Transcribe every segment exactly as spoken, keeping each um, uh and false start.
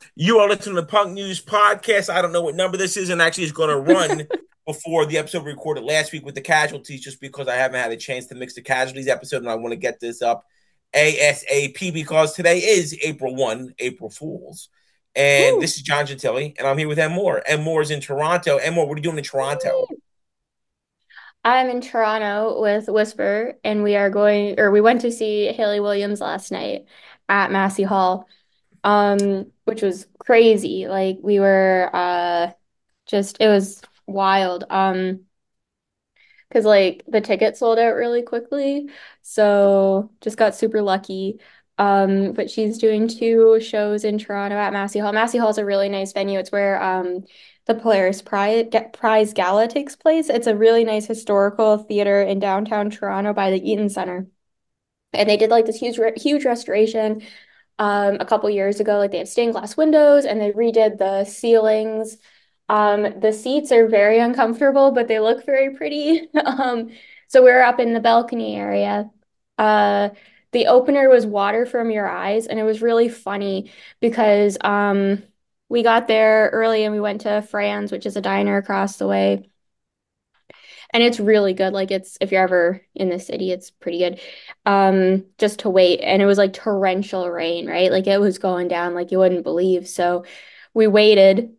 You are listening to the Punk News Podcast. I don't know what number this is, and actually, it's going to run before the episode we recorded last week with the casualties, just because I haven't had a chance to mix the casualties episode, and I want to get this up ASAP because today is April first, April Fools. And Woo. this is John Gentili, and I'm here with M. Moore. M. Moore is in Toronto. M. Moore, what are you doing in Toronto? I'm in Toronto with Whisper, and we are going, or we went to see Hayley Williams last night at Massey Hall, um, which was crazy. Like we were, uh, just it was wild. Um, because like the ticket sold out really quickly, so just got super lucky. Um, but she's doing two shows in Toronto at Massey Hall. Massey Hall is a really nice venue. It's where um the Polaris Prize Prize Gala takes place. It's a really nice historical theater in downtown Toronto by the Eaton Center. And they did like this huge huge restoration um a couple years ago. Like they have stained glass windows and they redid the ceilings. Um, the seats are very uncomfortable, but they look very pretty. Um, so we are up in the balcony area. Uh, the opener was Water from Your Eyes, and it was really funny because um we got there early and we went to Fran's, which is a diner across the way. And it's really good. Like it's if you're ever in the city, it's pretty good. Um, just to wait. And it was like torrential rain, right? Like it was going down like you wouldn't believe. So we waited.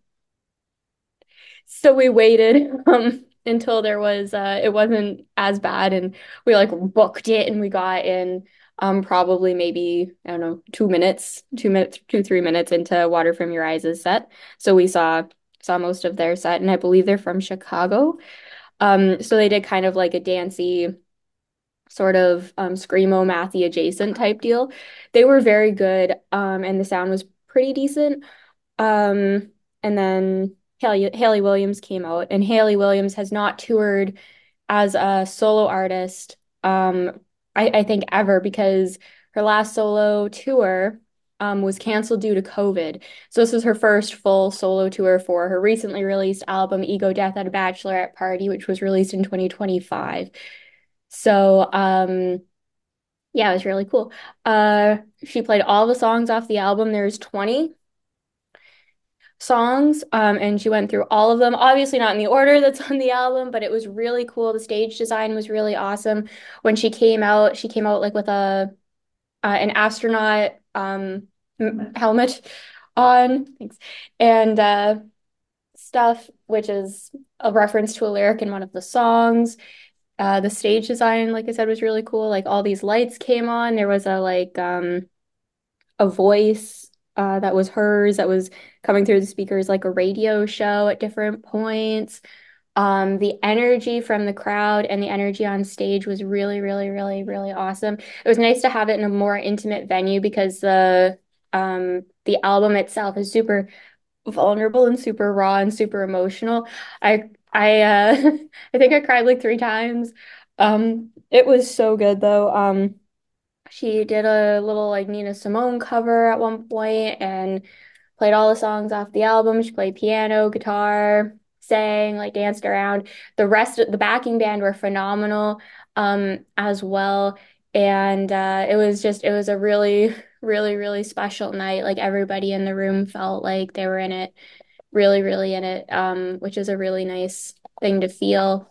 So we waited um until there was uh it wasn't as bad and we like booked it and we got in um probably maybe I don't know two minutes, two minutes, two, three minutes into Water from Your Eyes' set. So we saw saw most of their set and I believe they're from Chicago. Um, so they did kind of like a dancey sort of um, screamo mathy adjacent type deal. They were very good, um, and the sound was pretty decent. Um, and then Haley Hayley Williams came out, and Hayley Williams has not toured as a solo artist, um, I, I think ever because her last solo tour um, was canceled due to COVID. So this was her first full solo tour for her recently released album Ego Death at a Bachelorette Party, which was released in twenty twenty-five. So um, yeah, it was really cool. Uh, she played all the songs off the album. There's twenty songs, um, and she went through all of them. Obviously, not in the order that's on the album, but it was really cool. The stage design was really awesome. When she came out, she came out like with a uh, an astronaut um helmet on, thanks, and uh, stuff, which is a reference to a lyric in one of the songs. Uh, the stage design, like I said, was really cool. Like all these lights came on. There was a like um a voice uh, that was hers that was coming through the speakers like a radio show at different points. Um, the energy from the crowd and the energy on stage was really, really, really, really awesome. It was nice to have it in a more intimate venue because the um the album itself is super vulnerable and super raw and super emotional. I I uh I think I cried like three times. Um, it was so good though. Um, she did a little like Nina Simone cover at one point and played all the songs off the album. She played piano, guitar, sang, like danced around. The rest of the backing band were phenomenal um as well. And uh it was just it was a really, really, really special night. Like everybody in the room felt like they were in it, really, really in it, um, which is a really nice thing to feel.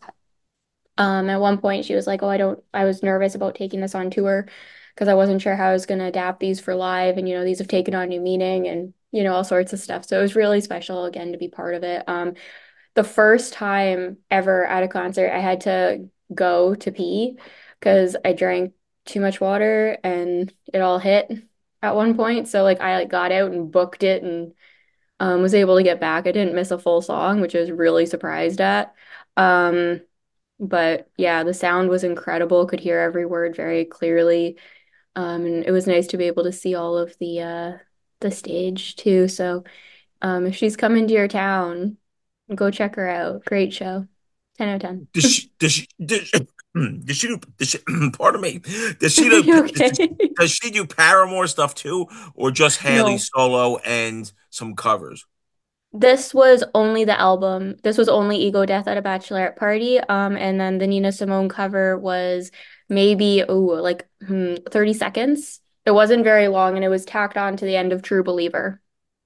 Um, at one point, she was like, "Oh, I don't, I was nervous about taking this on tour because I wasn't sure how I was going to adapt these for live. And, you know, these have taken on new meaning and, you know, all sorts of stuff." So it was really special again to be part of it. Um, the first time ever at a concert, I had to go to pee because I drank too much water and it all hit at one point. So like I like got out and booked it and um, was able to get back. I didn't miss a full song, which I was really surprised at. Um, but yeah, the sound was incredible. Could hear every word very clearly. Um, and it was nice to be able to see all of the uh the stage too. So um if she's coming to your town, go check her out. Great show. ten out of ten. Does she, does she, does, does she do, does she, pardon me, does she Are do, you does, okay? does she do Paramore stuff too, or just Haley No. solo and some covers? This was only the album. This was only Ego Death at a Bachelorette Party. Um, and then the Nina Simone cover was maybe oh like hmm, thirty seconds. It wasn't very long and it was tacked on to the end of True Believer.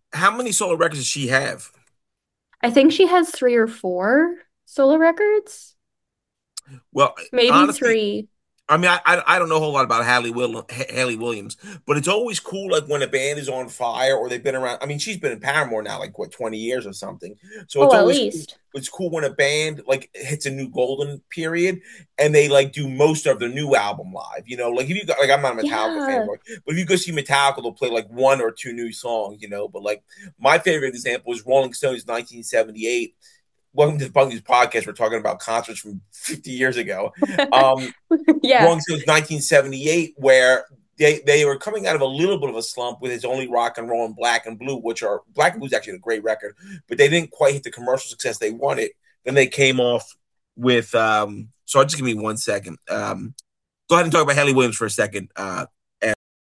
How many solo records does she have? I think she has three or four solo records, Well, maybe honestly, three. I mean, I I I don't know a whole lot about Haley Will Haley Williams, but it's always cool like when a band is on fire or they've been around. I mean, she's been in Paramore now like what twenty years or something. So Oh, it's at always cool. least. It's cool when a band like hits a new golden period and they like do most of their new album live. You know, like if you got like I'm not a Metallica Yeah. fanboy, but if you go see Metallica, they'll play like one or two new songs. You know, but like my favorite example is Rolling Stones nineteen seventy-eight. Welcome to the Punk News Podcast. We're talking about concerts from fifty years ago. Um, Yeah. Rolling Stones nineteen seventy-eight, where they they were coming out of a little bit of a slump with It's Only Rock and Roll and Black and Blue, which are Black and Blue is actually a great record, but they didn't quite hit the commercial success they wanted. Then they came off with um so just give me one second. Um go ahead and talk about Haley Williams for a second. Uh and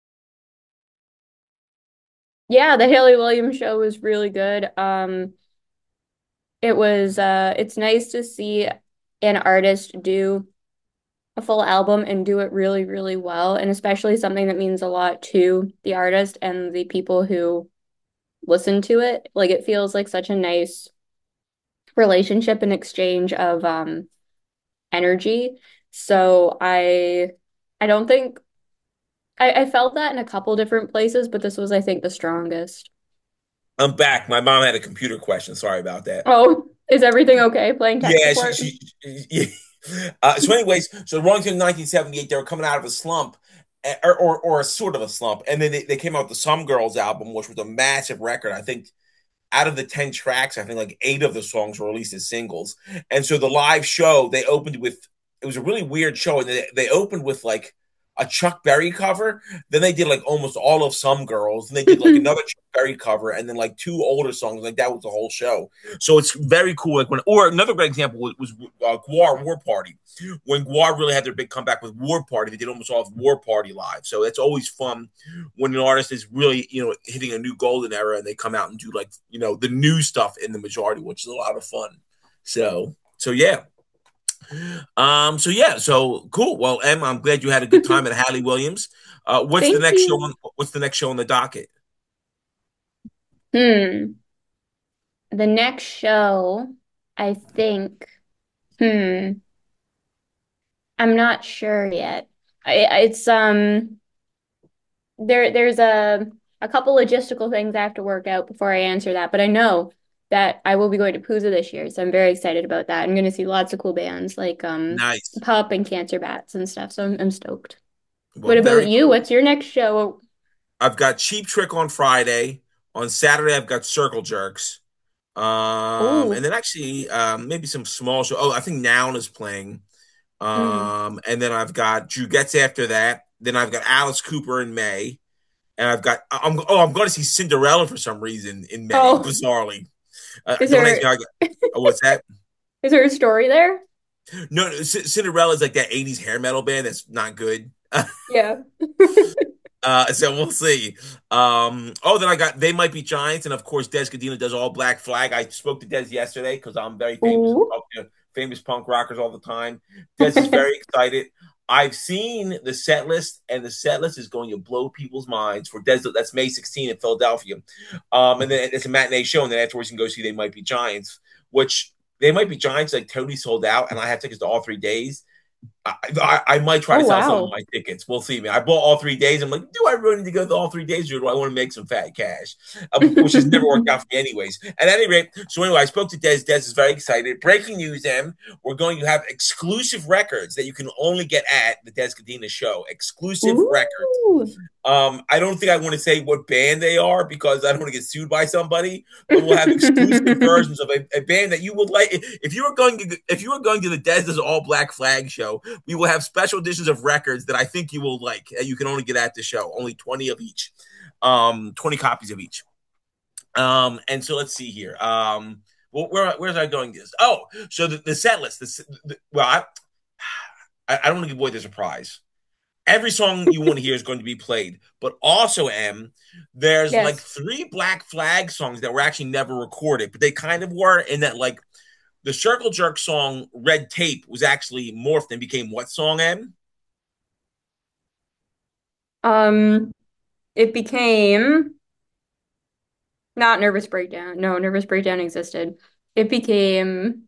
Yeah, the Haley Williams show was really good. Um, it was uh it's nice to see an artist do a full album and do it really, really well, and especially something that means a lot to the artist and the people who listen to it. Like it feels like such a nice relationship and exchange of um energy. So I I don't think I, I felt that in a couple different places, but this was, I think, the strongest. I'm back. My mom had a computer question. Sorry about that. Oh, is everything okay? Playing tech Yeah, she, support? she, yeah. Uh, so, anyways, so Rolling Stone in nineteen seventy-eight, they were coming out of a slump, eh, or, or or a sort of a slump, and then they, they came out with the Some Girls album, which was a massive record. I think out of the ten tracks, I think like eight of the songs were released as singles. And so the live show, they opened with it was a really weird show, and they, they opened with like a Chuck Berry cover. Then they did like almost all of Some Girls, and they did like another Chuck Berry cover, and then like two older songs. Like that was the whole show. So it's very cool. Like when, or another great example was, was uh, Gwar War Party. When Gwar really had their big comeback with War Party, they did almost all of War Party live. So it's always fun when an artist is really, you know, hitting a new golden era and they come out and do like, you know, the new stuff in the majority, which is a lot of fun. So, so yeah. Um, so yeah, so cool. Well, Em, I'm glad you had a good time at Haley Williams. Uh, what's the Thank next show you. on what's the next show on the docket? Hmm. The next show, I think, hmm, I'm not sure yet. I, it's um there there's a a couple logistical things I have to work out before I answer that, but I know that I will be going to Pooza this year, so I'm very excited about that. I'm going to see lots of cool bands like um Nice. Pup and Cancer Bats and stuff, so I'm, I'm stoked. Well, What about very you? cool. What's your next show? I've got Cheap Trick on Friday. On Saturday, I've got Circle Jerks. Um, and Oh, then actually, um, maybe some small show. Oh, I think Noun is playing. mm. Um, and then I've got Drew Gets after that. Then I've got Alice Cooper in May, and I've got I'm oh I'm going to see Cinderella for some reason in May, Oh, bizarrely. Uh, is don't ask me there how I got. Oh, what's that? is there a story there? No, no C- Cinderella is like that eighties hair metal band that's not good. Yeah. Uh, so we'll see. Um, oh, then I got They Might Be Giants, and of course, Des Cadena does all Black Flag. I spoke to Des yesterday because I'm very famous and Ooh. talk to famous punk rockers all the time. Des is very excited. I've seen the set list, and the set list is going to blow people's minds for Des. That's May sixteenth in Philadelphia. Um, and then it's a matinee show, and then afterwards you can go see They Might Be Giants, which They Might Be Giants like totally sold out, and I have tickets to all three days. I, I, I might try Oh, to sell some of wow. my tickets. We'll see, man. I bought all three days. I'm like, do I really need to go to all three days, or do I want to make some fat cash? Uh, which has never worked out for me, anyways. At any rate, so anyway, I spoke to Des. Des is very excited. Breaking news, Em. We're going to have exclusive records that you can only get at the Des Cadena show. Exclusive records. Ooh. Um, I don't think I want to say what band they are because I don't want to get sued by somebody. But we'll have exclusive versions of a, a band that you would like. If you were going to, if you were going to the Des All Black Flag show, we will have special editions of records that I think you will like. That you can only get at the show. Only twenty of each. Um, twenty copies of each. Um, and so let's see here. Um, well, where where's I going? This? Oh, so the, the set list. The, the, well, I, I don't want to give away the surprise. Every song you want to hear is going to be played. But also, M, there's like Yes. three Black Flag songs that were actually never recorded, but they kind of were in that like the Circle Jerk song Red Tape was actually morphed and became what song, M? Um, it became Not Nervous Breakdown. No, Nervous Breakdown existed. It became,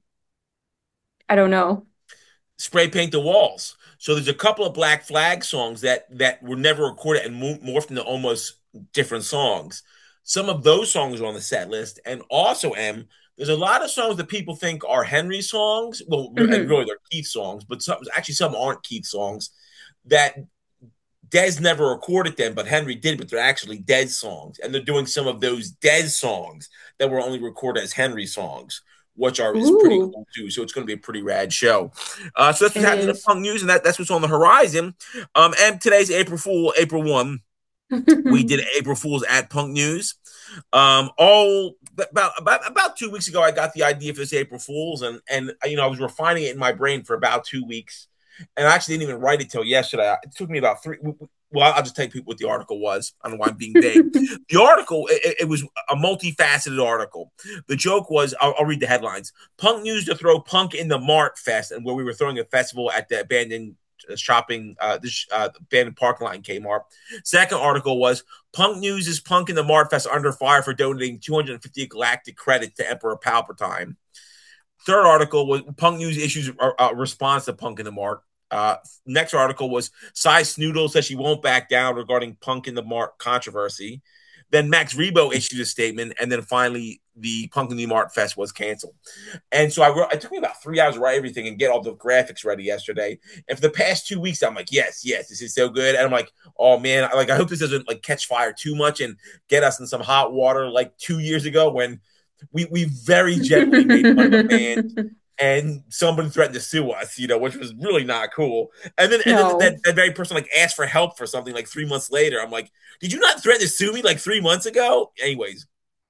I don't know. Spray Paint the Walls. So there's a couple of Black Flag songs that that were never recorded and mo- morphed into almost different songs. Some of those songs are on the set list, and also M. There's a lot of songs that people think are Henry songs. Well, and Hmm. really they're Keith songs, but some actually some aren't Keith songs. That Dez never recorded them, but Henry did. But they're actually Dez songs, and they're doing some of those Dez songs that were only recorded as Henry songs, which are is pretty Ooh, cool too. So it's going to be a pretty rad show. Uh, so that's what's it happening in is. punk news, and that, that's what's on the horizon. Um, and today's April Fool, April one. We did April Fools at Punk News. Um, all about about about two weeks ago, I got the idea for this April Fools, and and you know I was refining it in my brain for about two weeks, and I actually didn't even write it till yesterday. It took me about three. Well, I'll just tell you what the article was. I don't know why I'm being vague. The article, it, it was a multifaceted article. The joke was, I'll, I'll read the headlines. Punk News to throw punk in the Mart Fest, and where we were throwing a festival at the abandoned shopping, uh, this uh, abandoned parking lot in Kmart. Second article was Punk News is Punk in the Mart Fest under fire for donating two hundred fifty galactic credits to Emperor Palpatine. Third article was Punk News issues a, a response to Punk in the Mart. Uh, next article was Cy Snoodle says she won't back down regarding Punk in the Mart controversy. Then Max Rebo issued a statement, and then finally the Punk in the Mart Fest was canceled. And so I wrote, it took me about three hours to write everything and get all the graphics ready yesterday. And for the past two weeks, I'm like, yes, yes, this is so good. And I'm like, oh man, like I hope this doesn't like catch fire too much and get us in some hot water like two years ago when we we very gently made fun of a band and somebody threatened to sue us, you know, which was really not cool. And then and then No, that, that very person like asked for help for something like three months later. I'm like, did you not threaten to sue me like three months ago? Anyways,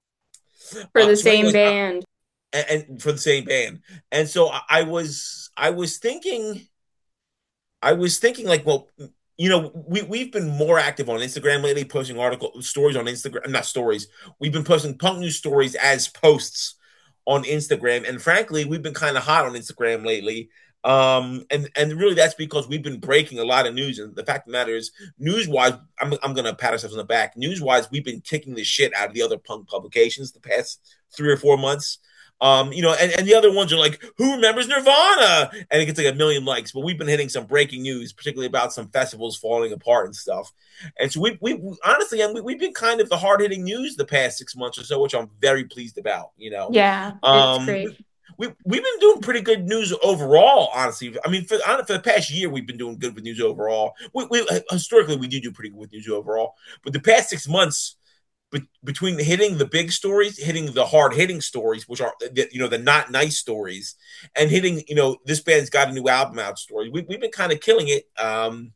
for uh, the so same anyways, uh, band. and, and for the same band, and so I, I was I was thinking I was thinking like, well, you know, we we've been more active on Instagram lately, posting article stories on Instagram, not stories. We've been posting punk news stories as posts on Instagram, and frankly, we've been kind of hot on Instagram lately. Um, and and really, that's because we've been breaking a lot of news. And the fact of the matter is, news wise, I'm I'm gonna pat ourselves on the back. News wise, we've been kicking the shit out of the other punk publications the past three or four months. Um, you know, and, and the other ones are like, who remembers Nirvana? And it gets like a million likes. But we've been hitting some breaking news, particularly about some festivals falling apart and stuff. And so we we honestly, and we, we've been kind of the hard hitting news the past six months or so, which I'm very pleased about. You know, Yeah, it's um, great. we we've been doing pretty good news overall. Honestly, I mean, for for the past year, we've been doing good with news overall. We, we historically we do do pretty good with news overall, but the past six months be- between hitting the big stories, hitting the hard hitting stories, which are the, you know the not nice stories, and hitting you know this band's got a new album out story. We, we've been kind of killing it. Um,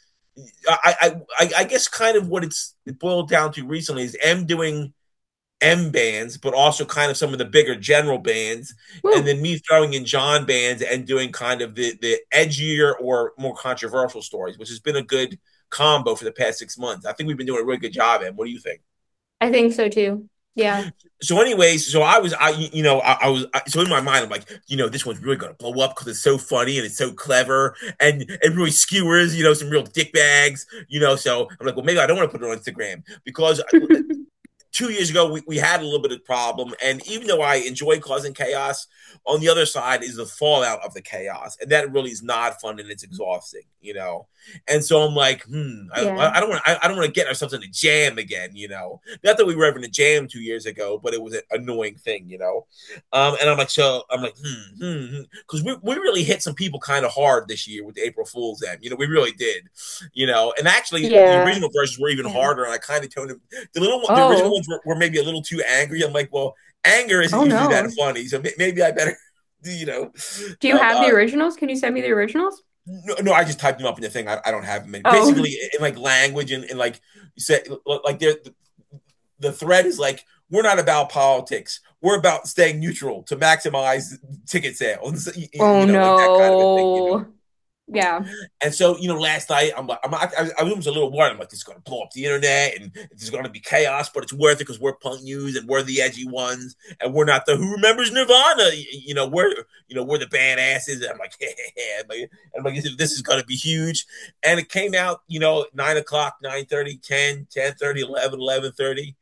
I, I I guess kind of what it's it boiled down to recently is M doing M bands, but also kind of some of the bigger general bands, and Woo. then me throwing in John bands and doing kind of the the edgier or more controversial stories, which has been a good combo for the past six months. I think we've been doing a really good job. Em, what do you think? I think so too. Yeah. So anyways, so I was I you know I, I was I, so in my mind I'm like, you know, this one's really gonna blow up because it's so funny and it's so clever and it really skewers, you know, some real dick bags, you know. So I'm like, well, maybe I don't want to put it on Instagram because two years ago we, we had a little bit of problem, and even though I enjoy causing chaos, on the other side is the fallout of the chaos, and that really is not fun and it's exhausting, you know. And so I'm like, hmm, I, Yeah. I don't want I, I don't want to get ourselves in a jam again, you know. Not that we were ever in a jam two years ago, but it was an annoying thing, you know. Um, and I'm like, so I'm like, hmm, hmm, because hmm. we we really hit some people kind of hard this year with the April Fool's End, you know, we really did, you know. And actually, the Yeah. original versions were even Yeah. harder, and I kind of toned them. The little the original Oh. ones were, were maybe a little too angry. I'm like, well, anger isn't Oh usually that no. funny, so maybe I better, you know. Do you Um, have the uh, originals? Can you send me the originals? no, no, I just typed them up in the thing. I, I don't have them. In, Oh. basically, in like language and, and like you said, like the the thread is like we're not about politics. We're about staying neutral to maximize ticket sales. You, Oh you know, like that kind of a thing. You know. no. Yeah. And so, you know, last night I'm like, I'm, I, I was a little worried. I'm like, this is going to blow up the internet and there's going to be chaos, but it's worth it because we're punk news and we're the edgy ones and we're not the who remembers Nirvana. You know, we're you know we're the badasses. And I'm like, yeah, I'm like, I'm like this is going to be huge. And it came out, you know, nine o'clock, nine thirty, ten, ten thirty, eleven, eleven thirty.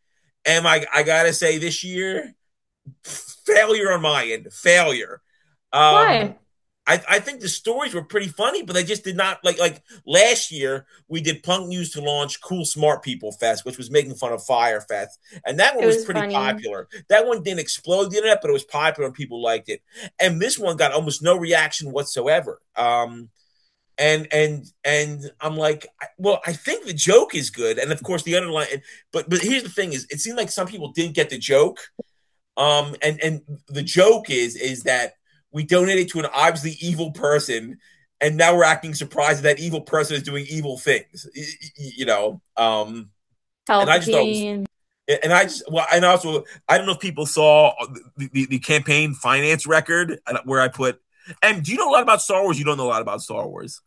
And I, I gotta say, this year, failure on my end, failure. Um, Why? I, I think the stories were pretty funny, but they just did not like like last year we did Punk News to launch Cool Smart People Fest, which was making fun of Fire Fest, and that one It was was pretty funny. popular. That one didn't explode the internet, but it was popular and people liked it. And this one got almost no reaction whatsoever. Um, and and and I'm like, well, I think the joke is good, and of course the underlying. But but here's the thing: is it seemed like some people didn't get the joke. Um, and and the joke is is that we donated to an obviously evil person, and now we're acting surprised that that evil person is doing evil things. You know, um, and I just thought it was, Palpatine. and I just well, and also I don't know if people saw the, the, the campaign finance record where I put. And do you know a lot about Star Wars? You don't know a lot about Star Wars.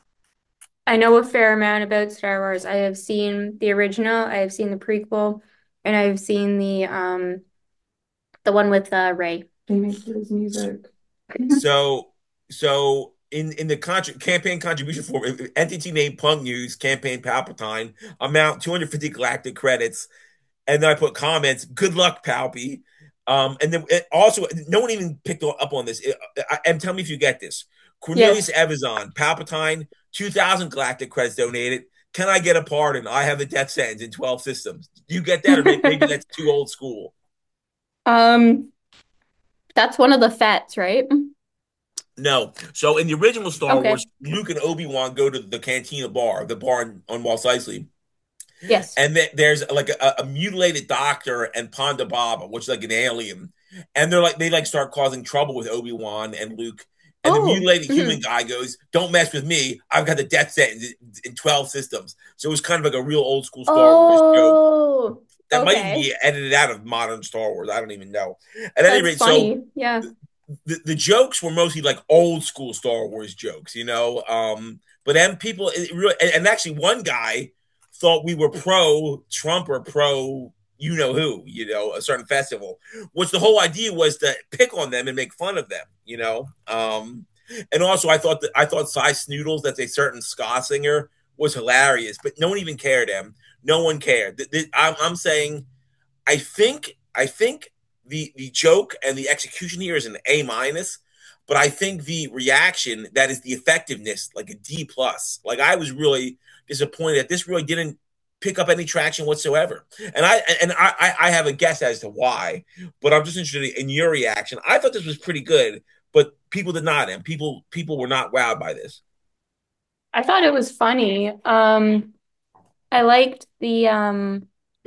I know a fair amount about Star Wars. I have seen the original, I have seen the prequel, and I've seen the um the one with uh Rey. He makes his music. So so in in the contra- campaign contribution form, entity name Punk News, campaign Palpatine, amount two hundred fifty galactic credits, and then I put comments. Good luck, Palpy. Um, and then it also, no one even picked up on this. It, I, and tell me if you get this. Cornelius Yes. Evazon, Palpatine, two thousand galactic credits donated. Can I get a pardon? I have a death sentence in twelve systems. Do you get that? Or maybe, maybe that's too old school. Um, that's one of the Fets, right? No. So in the original Star Okay. Wars, Luke and Obi-Wan go to the Cantina bar, the bar on, on Mos Eisley. Yes. And th- there's like a, a mutilated doctor and Ponda Baba, which is like an alien. And they're like, they like start causing trouble with Obi-Wan and Luke. And the Oh. mutilated human Mhm. guy goes, "Don't mess with me. I've got the death sentence in, in twelve systems." So it was kind of like a real old school Star Wars joke Oh. that might even Okay. be edited out of modern Star Wars. I don't even know. At any That's rate, so funny. Yeah. the, the jokes were mostly like old school Star Wars jokes, you know. Um, but then people, it really, and, and actually, one guy thought we were pro Trump or pro you know who, you know, a certain festival, which the whole idea was to pick on them and make fun of them, you know. Um, and also, I thought that I thought Cy Snoodles, that's a certain ska singer, was hilarious, but no one even cared. Him, no one cared. The, the, I'm, I'm saying I think I think the the joke and the execution here is an A minus, but I think the reaction, that is the effectiveness, like a D plus. Like I was really disappointed that this really didn't pick up any traction whatsoever. And I and I I have a guess as to why, but I'm just interested in your reaction. I thought this was pretty good, but people did not, and people people were not wowed by this. I thought it was funny. Um, I liked the um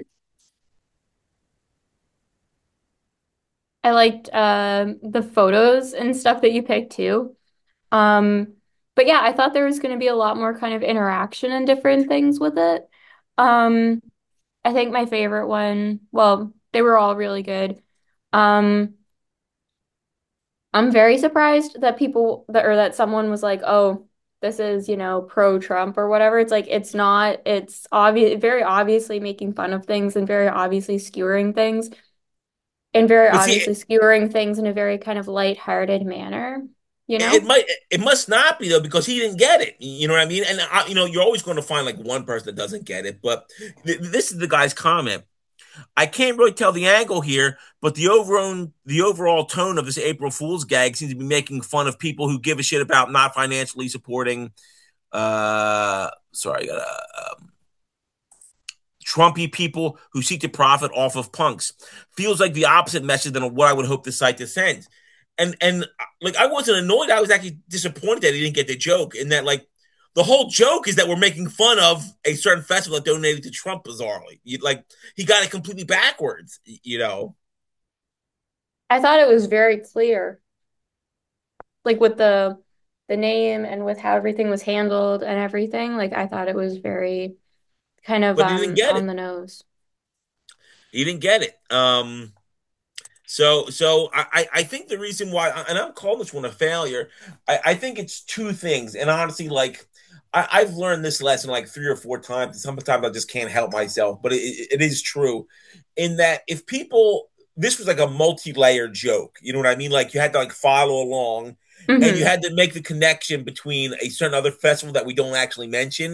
I liked um the photos and stuff that you picked too. Um, but yeah, I thought there was going to be a lot more kind of interaction and different things with it. Um, I think my favorite one, well, they were all really good. Um, I'm very surprised that people that or that someone was like, "Oh, this is, you know, pro-Trump or whatever." It's like it's not. It's obvious, very obviously making fun of things and very obviously skewering things and very But see, obviously skewering things in a very kind of light-hearted manner, you it know? might it must not be though, because he didn't get it, you know what I mean. And I, you know, you're always going to find like one person that doesn't get it, but th- this is the guy's comment. I can't really tell the angle here, but the overall the overall tone of this April Fool's gag seems to be making fun of people who give a shit about not financially supporting uh sorry, I gotta um, Trumpy people who seek to profit off of punks. Feels like the opposite message than what I would hope the site to send. And and like I wasn't annoyed. I was actually disappointed that he didn't get the joke. And that like the whole joke is that we're making fun of a certain festival that donated to Trump bizarrely. You, like he got it completely backwards, you know. I thought it was very clear, like with the the name and with how everything was handled and everything. Like I thought it was very kind of But he didn't um get on it. the nose. He didn't get it. Um So, so I, I think the reason why, and I'm calling this one a failure, I, I think it's two things. And honestly, like I, I've learned this lesson like three or four times. Sometimes I just can't help myself, but it, it is true. In that, if people, this was like a multi-layered joke. You know what I mean? Like you had to like follow along, and you Hmm. had to make the connection between a certain other festival that we don't actually mention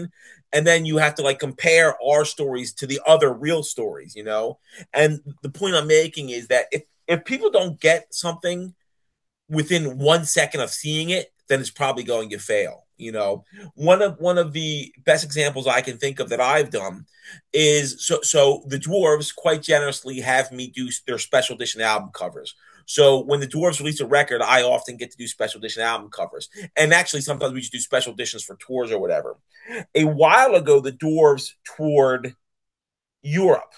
and then you have to like compare our stories to the other real stories, you know. And the point I'm making is that if if people don't get something within one second of seeing it, then it's probably going to fail. You know, one of one of the best examples I can think of that I've done is so so the Dwarves quite generously have me do their special edition album covers. So when the Dwarves release a record, I often get to do special edition album covers, and actually sometimes we just do special editions for tours or whatever. A while ago, the Dwarves toured Europe,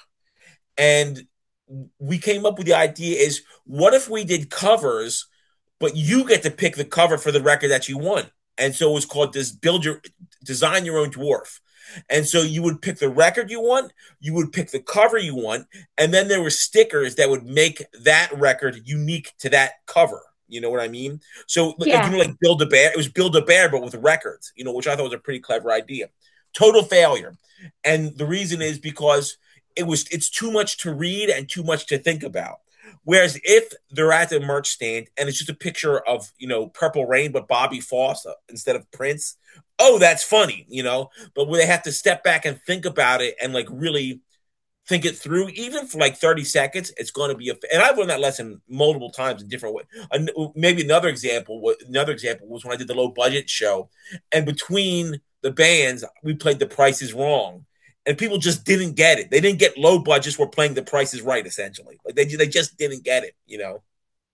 and we came up with the idea: is what if we did covers, but you get to pick the cover for the record that you want. And so it was called this build your design your own dwarf. And so you would pick the record you want, you would pick the cover you want, and then there were stickers that would make that record unique to that cover. You know what I mean? So like you Yeah. know, like Build a Bear, it was Build a Bear, but with records, you know, which I thought was a pretty clever idea. Total failure. And the reason is because it was it's too much to read and too much to think about. Whereas if they're at the merch stand and it's just a picture of, you know, Purple Rain, but Bobby Foss uh, instead of Prince, oh, that's funny, you know. But where they have to step back and think about it and like really think it through, even for like thirty seconds, it's going to be a. And I've learned that lesson multiple times in different ways. And maybe another example, another example was when I did the low budget show, and between the bands, we played The Price Is Wrong, and people just didn't get it. They didn't get low budgets were playing The Price Is Right, essentially. Like they they just didn't get it, you know.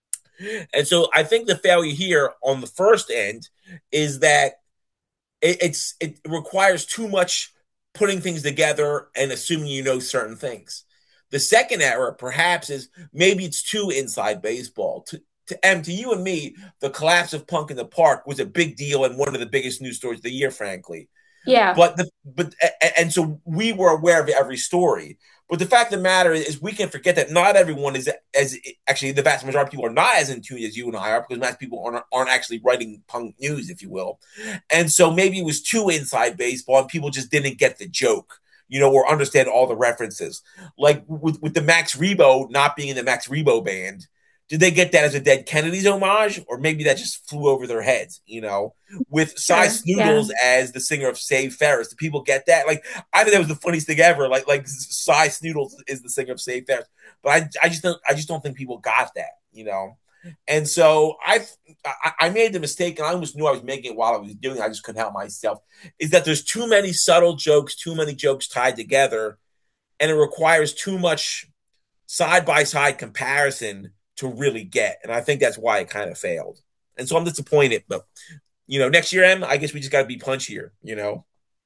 And so I think the failure here on the first end is that it, it's it requires too much putting things together and assuming you know certain things. The second error, perhaps, is maybe it's too inside baseball. To, to M, to you and me, the collapse of Punk in the Park was a big deal and one of the biggest news stories of the year, frankly. Yeah. But the but and so we were aware of every story. But the fact of the matter is, we can forget that not everyone is as actually the vast majority of people are not as in tune as you and I are because most people aren't, aren't actually writing punk news, if you will. And so maybe it was too inside baseball and people just didn't get the joke, you know, or understand all the references. Like with, with the Max Rebo not being in the Max Rebo band, did they get that as a Dead Kennedys homage, or maybe that just flew over their heads? You know, with Cy Sure. Yeah. Snoodles as the singer of Save Ferris, do people get that? Like, I think that was the funniest thing ever. Like, like Cy Snoodles is the singer of Save Ferris, but I, I just don't, I just don't think people got that. You know, and so I, I made the mistake, and I almost knew I was making it while I was doing it. I just couldn't help myself. Is that there's too many subtle jokes, too many jokes tied together, and it requires too much side by side comparison to really get. And I think that's why it kind of failed. And so I'm disappointed. But you know, next year, M, I guess we just got to be punchier. You know.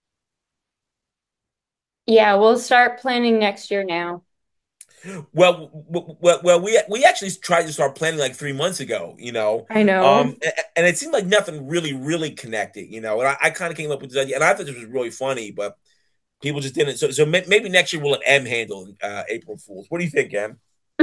Yeah, we'll start planning next year now. Well, well, well, we we actually tried to start planning like three months ago. You know, I know. um, and it seemed like nothing really, really connected. You know, and I, I kind of came up with this idea, and I thought this was really funny, but people just didn't. So, so maybe next year we'll let M handle uh, April Fools. What do you think, M?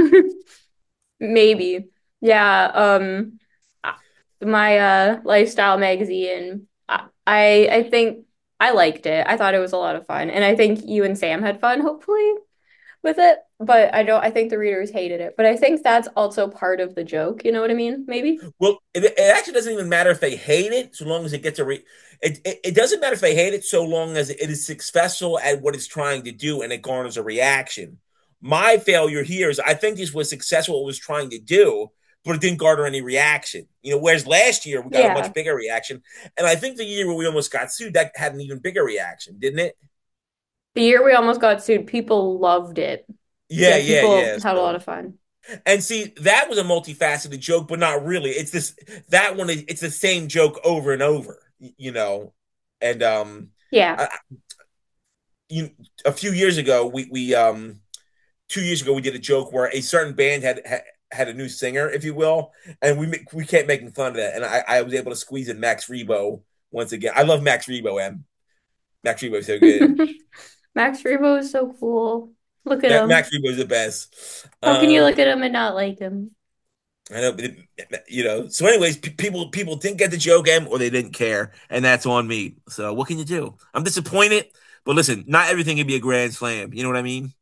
Maybe. Yeah, um my uh lifestyle magazine, I I I think I liked it. I thought it was a lot of fun. And I think you and Sam had fun, hopefully, with it. But I don't I think the readers hated it. But I think that's also part of the joke, you know what I mean? Maybe? Well, it, it actually doesn't even matter if they hate it, so long as it gets a re. It, it, it doesn't matter if they hate it, so long as it is successful at what it's trying to do and it garners a reaction. My failure here is I think this was successful what it was trying to do, but it didn't garner any reaction. You know, whereas last year we got a Yeah. much bigger reaction, and I think the year where we almost got sued that had an even bigger reaction, didn't it? The year we almost got sued, people loved it. Yeah, Yeah, yeah, people yeah. had a lot So of fun. and see, that was a multifaceted joke, but not really. It's this that one. It's the same joke over and over, you know. And um, Yeah. I, you a few years ago, we we um two years ago we did a joke where a certain band had had, had a new singer, if you will, and we we kept making fun of that, and I I was able to squeeze in Max Rebo once again. I love Max Rebo, M. Max Rebo is so good. Max Rebo is so cool. Look at him. Max Rebo is the best. How can you Um, look at him and not like him? I know, you know. So, anyways, p- people people didn't get the joke, M, or they didn't care, and that's on me. So, what can you do? I'm disappointed, but listen, not everything can be a grand slam. You know what I mean?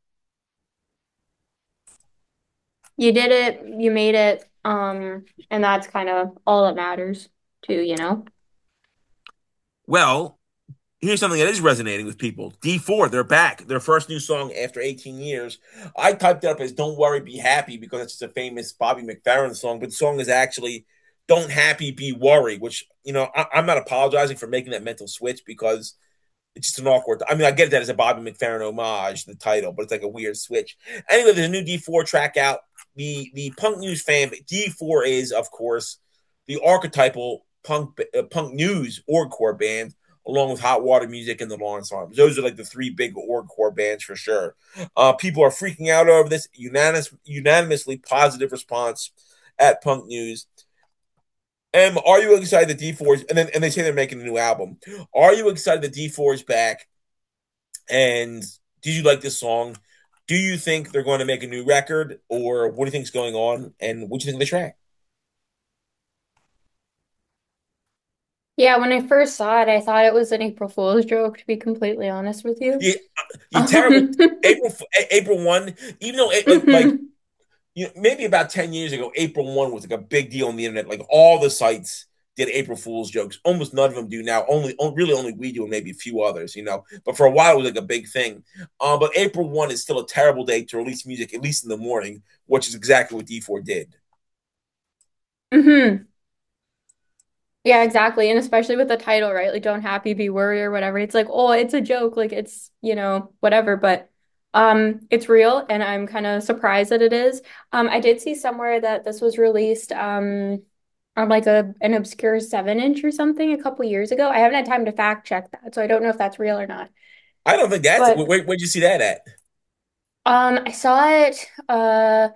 You did it, you made it, um, and that's kind of all that matters too, you know? Well, Here's something that is resonating with people. D four, they're back. Their first new song after eighteen years. I typed it up as Don't Worry, Be Happy because it's just a famous Bobby McFerrin song, but the song is actually Don't Happy, Be Worry, which, you know, I, I'm not apologizing for making that mental switch because it's just an awkward. I mean, I get that as a Bobby McFerrin homage, the title, but it's like a weird switch. Anyway, there's a new D four track out. The the Punk News fan, D four is, of course, the archetypal punk uh, punk news orgcore band, along with Hot Water Music and the Lawrence Arms. Those are like the three big orgcore bands for sure. Uh, people are freaking out over this. Unanimous, unanimously positive response at Punk News. Em, are you excited that D four is, and then and they say they're making a new album. Are you excited that D four is back? And did you like this song? Do you think they're going to make a new record, or what do you think is going on? And what do you think of the track? Yeah, when I first saw it, I thought it was an April Fool's joke, to be completely honest with you. You, you terrible. Um, April April one. Even though like like mhm. you know, maybe about ten years ago, April first was like a big deal on the internet. Like all the sites did April Fool's jokes. Almost none of them do now. Only, really, only we do, and maybe a few others, you know. But for a while, it was like a big thing. Um, but April first is still a terrible day to release music, at least in the morning, which is exactly what D four did. Mhm. Yeah, exactly. And especially with the title, right? Like don't happy, be worry or whatever. It's like, oh, it's a joke. Like it's, you know, whatever, but um it's real and I'm kind of surprised that it is. Um I did see somewhere that this was released um on like a an obscure seven inch or something a couple years ago. I haven't had time to fact check that, so I don't know if that's real or not. I don't think that's But where, where'd you see that at? um I saw it uh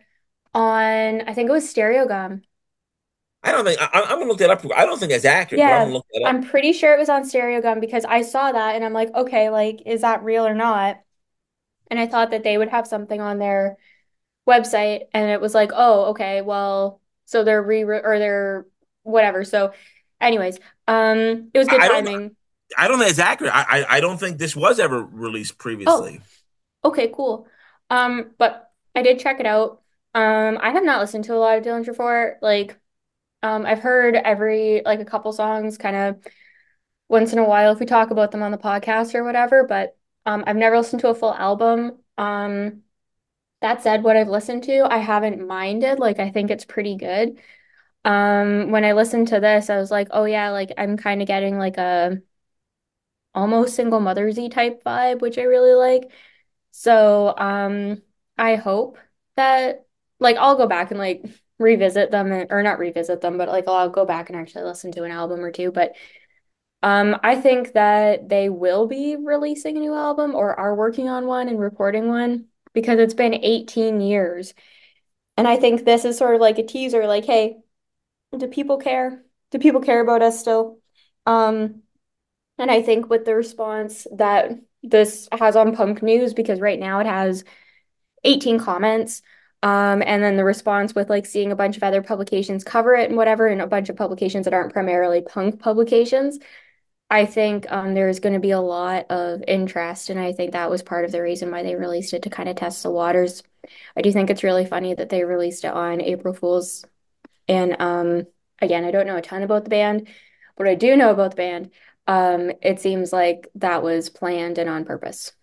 on I think it was Stereo Gum. I don't think I, I'm gonna look that up. I don't think that's accurate, but I'm gonna Yeah, look that up. I'm pretty sure it was on Stereo Gum because I saw that and I'm like, okay, like, is that real or not? And I thought that they would have something on their website, and it was like, oh, okay, well, so they're re or they're whatever. So, anyways, um, it was good I, I don't. timing. I don't think it's accurate. I, I I don't think this was ever released Oh, previously. okay, cool. Um, but I did check it out. Um, I have not listened to a lot of Dillinger Four. Like, um, I've heard every like a couple songs, kind of once in a while if we talk about them on the podcast or whatever, but um, I've never listened to a full album. Um, that said, what I've listened to, I haven't minded. Like, I think it's pretty good. Um, when I listened to this, I was like, oh yeah, like I'm kind of getting like a almost single mothersy type vibe, which I really like. So, um, I hope that like I'll go back and like revisit them or not revisit them, but like I'll go back and actually listen to an album or two. But Um, I think that they will be releasing a new album or are working on one and recording one because it's been eighteen years. And I think this is sort of like a teaser, like, hey, do people care? Do people care about us still? Um, and I think with the response that this has on Punk News, because right now it has eighteen comments, um, and then the response with like seeing a bunch of other publications cover it and whatever, and a bunch of publications that aren't primarily punk publications. I think um, there's going to be a lot of interest, and I think that was part of the reason why they released it to kind of test the waters. I do think it's really funny that they released it on April Fools. And um, again, I don't know a ton about the band, but I do know about the band. Um, it seems like that was planned and on purpose.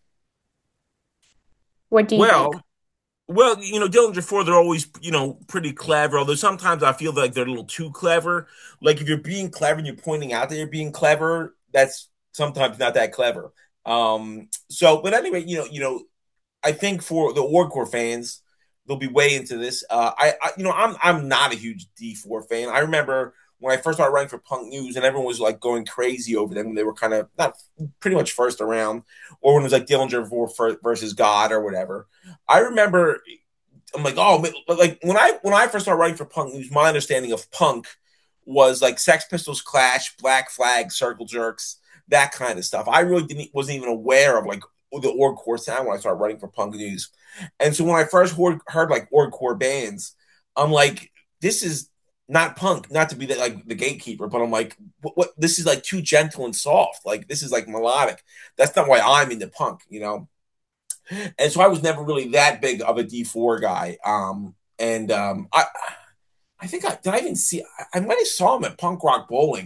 What do you think? Well, Well, you know, Dillinger Four, they're always, you know, pretty clever. Although sometimes I feel like they're a little too clever. Like if you're being clever and you're pointing out that you're being clever, that's sometimes not that clever. Um, so, but anyway, you know, you know, I think for the Orgcore fans, they'll be way into this. Uh, I, I, you know, I'm I'm not a huge D four fan. I remember when I first started writing for Punk News, and everyone was like going crazy over them. They were kind of not pretty much first around, or when it was like Dillinger Four versus God or whatever. I remember I'm like, oh, like when I when I first started writing for Punk News, my understanding of punk was like Sex Pistols, Clash, Black Flag, Circle Jerks, that kind of stuff. I really didn't wasn't even aware of like the orgcore sound when I started writing for Punk News. And so when I first heard, heard like orgcore bands, I'm like, this is not punk, not to be the, like the gatekeeper, but I'm like, what, what? This is like too gentle and soft. Like this is like melodic. That's not why I'm into punk, you know. And so I was never really that big of a D four guy. Um, and um, I, I think I did. I even see. I, I might have saw him at Punk Rock Bowling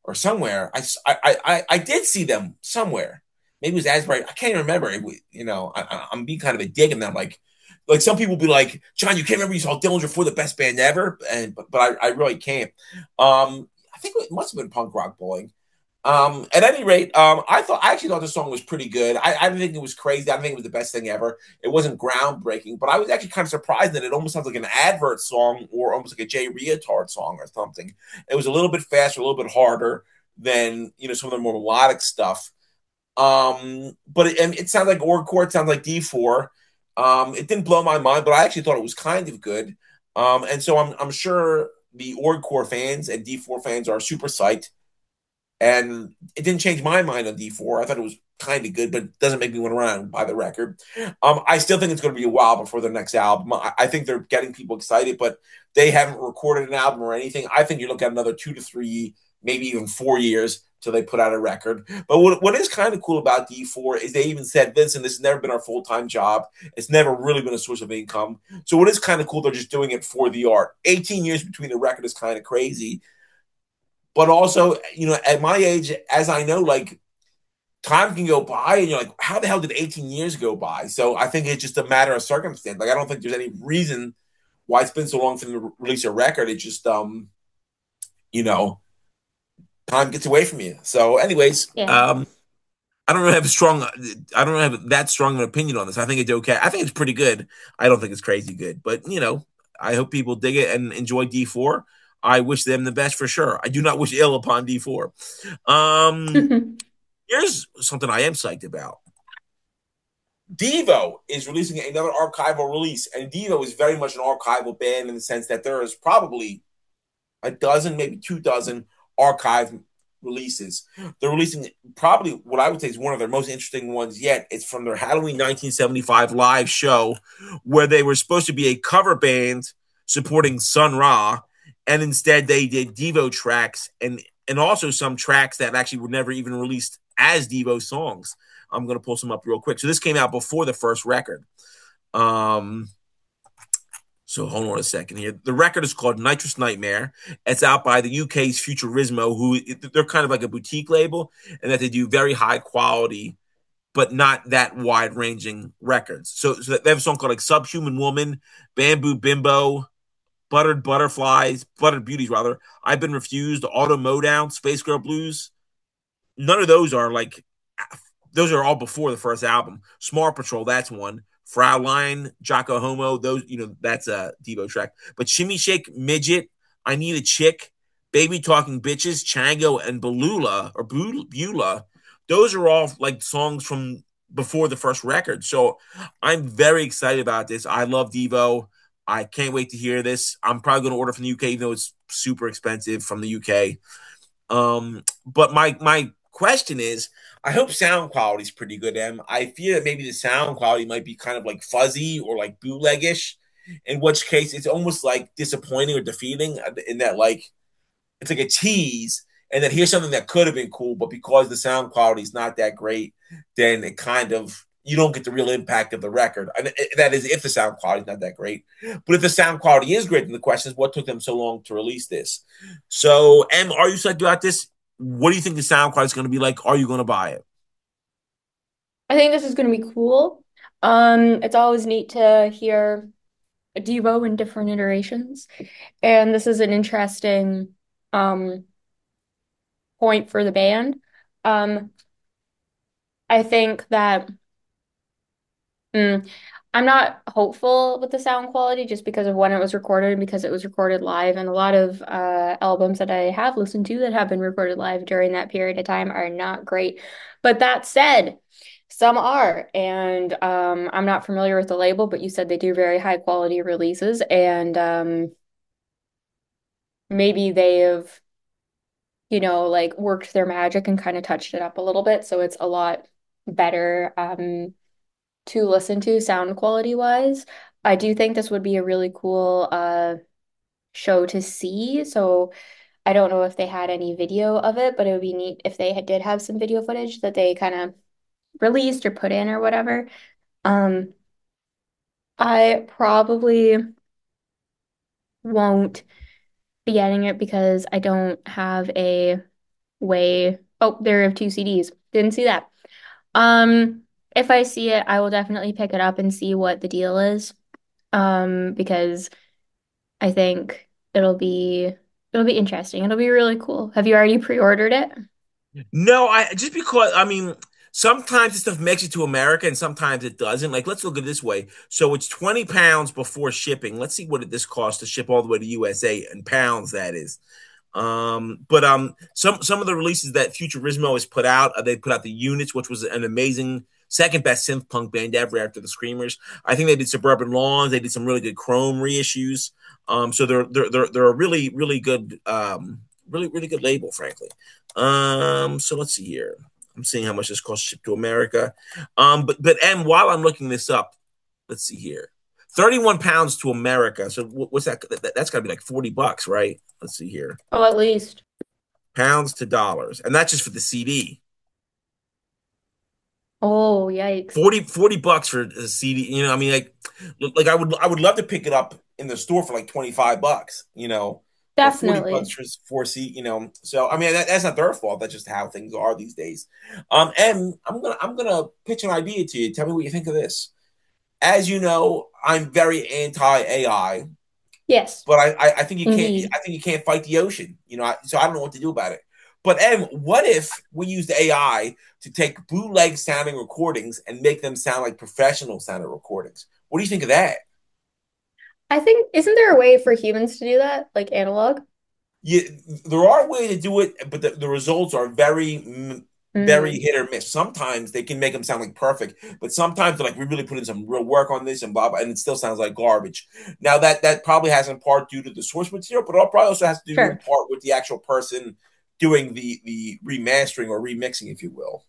or somewhere. I, I, I, I did see them somewhere. Maybe it was Asbury. I can't remember. It, you know, I, I'm being kind of a dig, and I'm like, like some people be like, John, you can't remember you saw Dillinger for the best band ever, and but, but I, I really can't. Um, I think it must have been Punk Rock Bowling. Um, at any rate, um, I thought I actually thought the song was pretty good. I, I didn't think it was crazy. I didn't think it was the best thing ever. It wasn't groundbreaking, but I was actually kind of surprised that it almost sounds like an advert song or almost like a Jay Reatard song or something. It was a little bit faster, a little bit harder than you know some of the more melodic stuff. Um, but it, and it sounds like Org Chord, sounds like D four. Um, it didn't blow my mind, but I actually thought it was kind of good. Um, and so I'm I'm sure the Org Core fans and D four fans are super psyched, and it didn't change my mind on D four. I thought it was kind of good, but it doesn't make me want to run by the record. Um, I still think it's going to be a while before their next album. I, I think they're getting people excited, but they haven't recorded an album or anything. I think you look at another two to three, maybe even four years till they put out a record. But what, what is kind of cool about D four is they even said this, and this has never been our full time job. It's never really been a source of income. So what is kind of cool, they're just doing it for the art. eighteen years between the record is kind of crazy, but also, you know, at my age, as I know, like time can go by and you're like, how the hell did eighteen years go by? So I think it's just a matter of circumstance. Like, I don't think there's any reason why it's been so long for them to release a record. It's just, um, you know, time gets away from you. So, anyways, Yeah. um, I don't really have a strong, I don't have that strong of an opinion on this. I think it's okay. I think it's pretty good. I don't think it's crazy good, but you know, I hope people dig it and enjoy D four. I wish them the best for sure. I do not wish ill upon D four. Um, Here's something I am psyched about. Devo is releasing another archival release, and Devo is very much an archival band in the sense that there is probably a dozen, maybe two dozen archive releases. They're releasing probably what I would say is one of their most interesting ones yet. It's from their Halloween nineteen seventy-five live show, where they were supposed to be a cover band supporting Sun Ra, and instead they did Devo tracks and and also some tracks that actually were never even released as Devo songs. I'm going to pull some up real quick. So this came out before the first record. Um, so hold on a second here. The record is called Nitrous Nightmare. It's out by the U K's Futurismo, who they're kind of like a boutique label, and that they do very high quality, but not that wide ranging records. So, so they have a song called like Subhuman Woman, Bamboo Bimbo, Buttered Butterflies, Buttered Beauties rather. I've Been Refused, Auto Modown, Space Girl Blues. None of those are like, those are all before the first album. Smart Patrol, that's one. Fraulein, Jocko Homo, those, you know, that's a Devo track. But Shimmy Shake, Midget, I Need a Chick, Baby Talking Bitches, Chango, and Belula, or Beulah, those are all like songs from before the first record. So I'm very excited about this. I love Devo. I can't wait to hear this. I'm probably going to order from the U K, even though it's super expensive from the U K. Um, but my my question is, I hope sound quality is pretty good. Em, I fear that maybe the sound quality might be kind of like fuzzy or like bootleggish, in which case it's almost like disappointing or defeating in that like it's like a tease, and then here's something that could have been cool, but because the sound quality is not that great, then it kind of you don't get the real impact of the record. And that is if the sound quality is not that great. But if the sound quality is great, then the question is what took them so long to release this? So, Em, are you psyched about this? What do you think the sound quality is going to be like? Are you going to buy it? I think this is going to be cool. Um, it's always neat to hear a Devo in different iterations, and this is an interesting um point for the band. Um, I think that mm, I'm not hopeful with the sound quality just because of when it was recorded and because it was recorded live, and a lot of uh albums that I have listened to that have been recorded live during that period of time are not great. But that said, some are, and um, I'm not familiar with the label, but you said they do very high quality releases, and um, maybe they have, you know, like worked their magic and kind of touched it up a little bit, so it's a lot better um, to listen to sound quality wise. I do think this would be a really cool uh, show to see. So I don't know if they had any video of it, but it would be neat if they had, did have some video footage that they kind of released or put in or whatever. Um, I probably won't be getting it because I don't have a way. Oh, there are two C Ds. Didn't see that. Um, if I see it, I will definitely pick it up and see what the deal is. Um, because I think it'll be it'll be interesting. It'll be really cool. Have you already pre-ordered it? No, I just because I mean sometimes this stuff makes it to America and sometimes it doesn't. Like let's look at it this way. So it's twenty pounds before shipping. Let's see what this costs to ship all the way to U S A in pounds, that is. Um, but um, some some of the releases that Futurismo has put out, uh, they put out the Units, which was an amazing second best synth punk band ever after the Screamers. I think they did Suburban Lawns. They did some really good Chrome reissues. Um, so they're they're they're they're a really really good um really really good label, frankly. Um, so let's see here. I'm seeing how much this costs to ship to America. Um, but but and while I'm looking this up, let's see here. thirty-one pounds to America. So what's that? That's got to be like forty bucks, right? Let's see here. Oh, at least. Pounds to dollars. And that's just for the C D. Oh, yikes. forty, forty bucks for a C D. You know, I mean, like, like I would, I would love to pick it up in the store for like twenty-five bucks, you know, or forty bucks Definitely. for four C, you know. So, I mean, that, that's not their fault. That's just how things are these days. Um, and I'm going to, I'm going to pitch an idea to you. Tell me what you think of this. As you know, I'm very anti A I. Yes, But I, I, I think you can't. indeed. I think you can't fight the ocean. You know, I, so I don't know what to do about it. But Em, what if we used A I to take bootleg sounding recordings and make them sound like professional sounding recordings? What do you think of that? I think, isn't there a way for humans to do that, like analog? Yeah, there are ways to do it, but the, the results are very, mm, very Mm, hit or miss. Sometimes they can make them sound like perfect, but sometimes they're like we really put in some real work on this and blah, blah, and it still sounds like garbage. Now that that probably has in part due to the source material, but it probably also has to do in sure. part with the actual person doing the the remastering or remixing, if you will.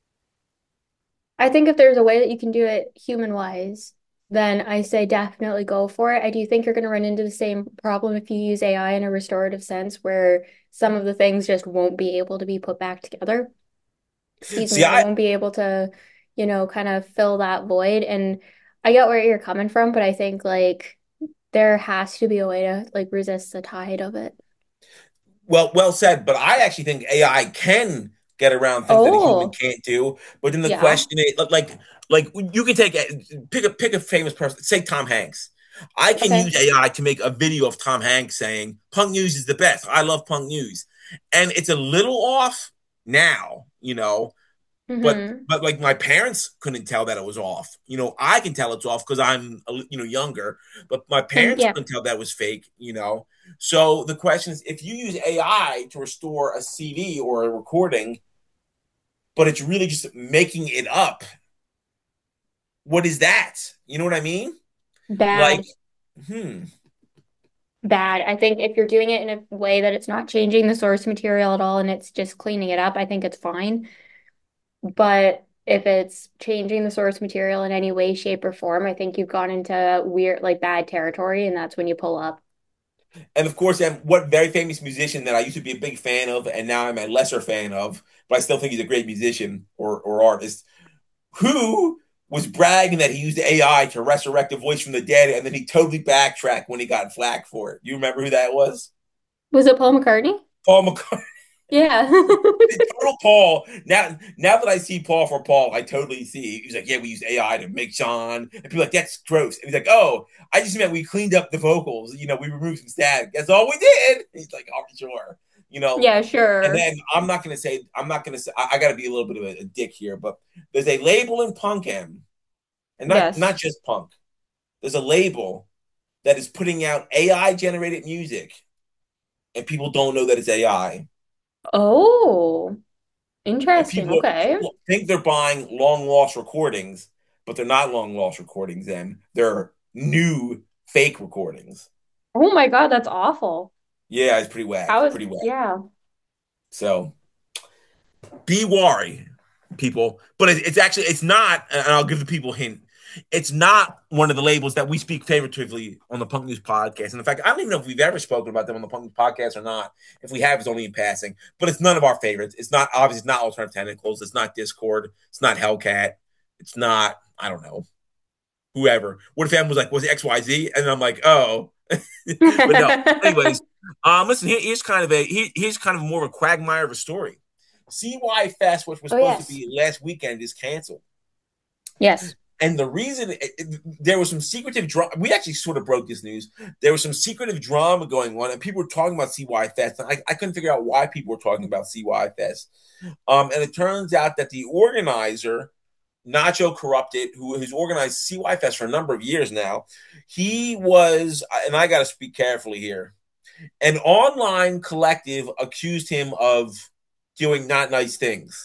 I think if there's a way that you can do it human wise, then I say definitely go for it. I do think you're going to run into the same problem if you use A I in a restorative sense, where some of the things just won't be able to be put back together. Excuse See, me, they I won't be able to, you know, kind of fill that void. And I get where you're coming from, but I think like there has to be a way to like resist the tide of it. Well, well said. But I actually think A I can get around things that a human Oh, can't do. But then the yeah. question is, like, like you can take pick a pick a famous person, say Tom Hanks. I can Okay. use A I to make a video of Tom Hanks saying Punk News is the best. I love Punk News, and it's a little off now, you know. But Mm-hmm. but like my parents couldn't tell that it was off. You know, I can tell it's off because I'm you know younger, but my And parents yeah, couldn't tell that was fake. You know, so the question is, if you use A I to restore a C D or a recording, but it's really just making it up, what is that? You know what I mean? Like, bad. hmm. Bad. I think if you're doing it in a way that it's not changing the source material at all and it's just cleaning it up, I think it's fine. But if it's changing the source material in any way, shape, or form, I think you've gone into weird, like bad territory, and that's when you pull up. And of course, and what very famous musician that I used to be a big fan of, and now I'm a lesser fan of, but I still think he's a great musician or, or artist, who was bragging that he used A I to resurrect a voice from the dead, and then he totally backtracked when he got flack for it. You remember who that was? Was it Paul McCartney? Paul McCartney. Yeah. Total Paul. Now, now that I see Paul for Paul, I totally see. He's like, yeah, we used A I to make Sean, and people are like, that's gross. And he's like, oh, I just meant we cleaned up the vocals. You know, we removed some static. That's all we did. And he's like, oh, sure. You know, Yeah, and sure. then I'm not gonna say I'm not gonna say I, I got to be a little bit of a, a dick here, but there's a label in Punk M, and not Yes. not just punk. There's a label that is putting out A I generated music, and people don't know that it's A I. Oh, And interesting. people Okay. people think they're buying long lost recordings, but they're not long lost recordings. Then they're new fake recordings. Oh my God, that's awful. Yeah, it's pretty whack, How is, pretty whack. yeah. So be wary, people. But it, it's actually it's not, and I'll give the people a hint. It's not one of the labels that we speak favoritively on the Punk News podcast. And in fact, I don't even know if we've ever spoken about them on the Punk News podcast or not. If we have, it's only in passing. But it's none of our favorites. It's not obviously it's not Alternative Tentacles. It's not Discord. It's not Hellcat. It's not I don't know whoever. What if M was like was it X Y Z? And I'm like oh, but no. Anyways, um, listen here, here's kind of a here, here's kind of more of a quagmire of a story. C Y Fest, which was Oh, supposed to yes. be last weekend, is canceled. Yes. And the reason it, it, there was some secretive drama, we actually sort of broke this news. There was some secretive drama going on, and people were talking about C Y Fest. And I, I couldn't figure out why people were talking about C Y Fest. Um, and it turns out that the organizer, Nacho Corrupted, who has organized C Y Fest for a number of years now, he was, and I got to speak carefully here, an online collective accused him of doing not nice things.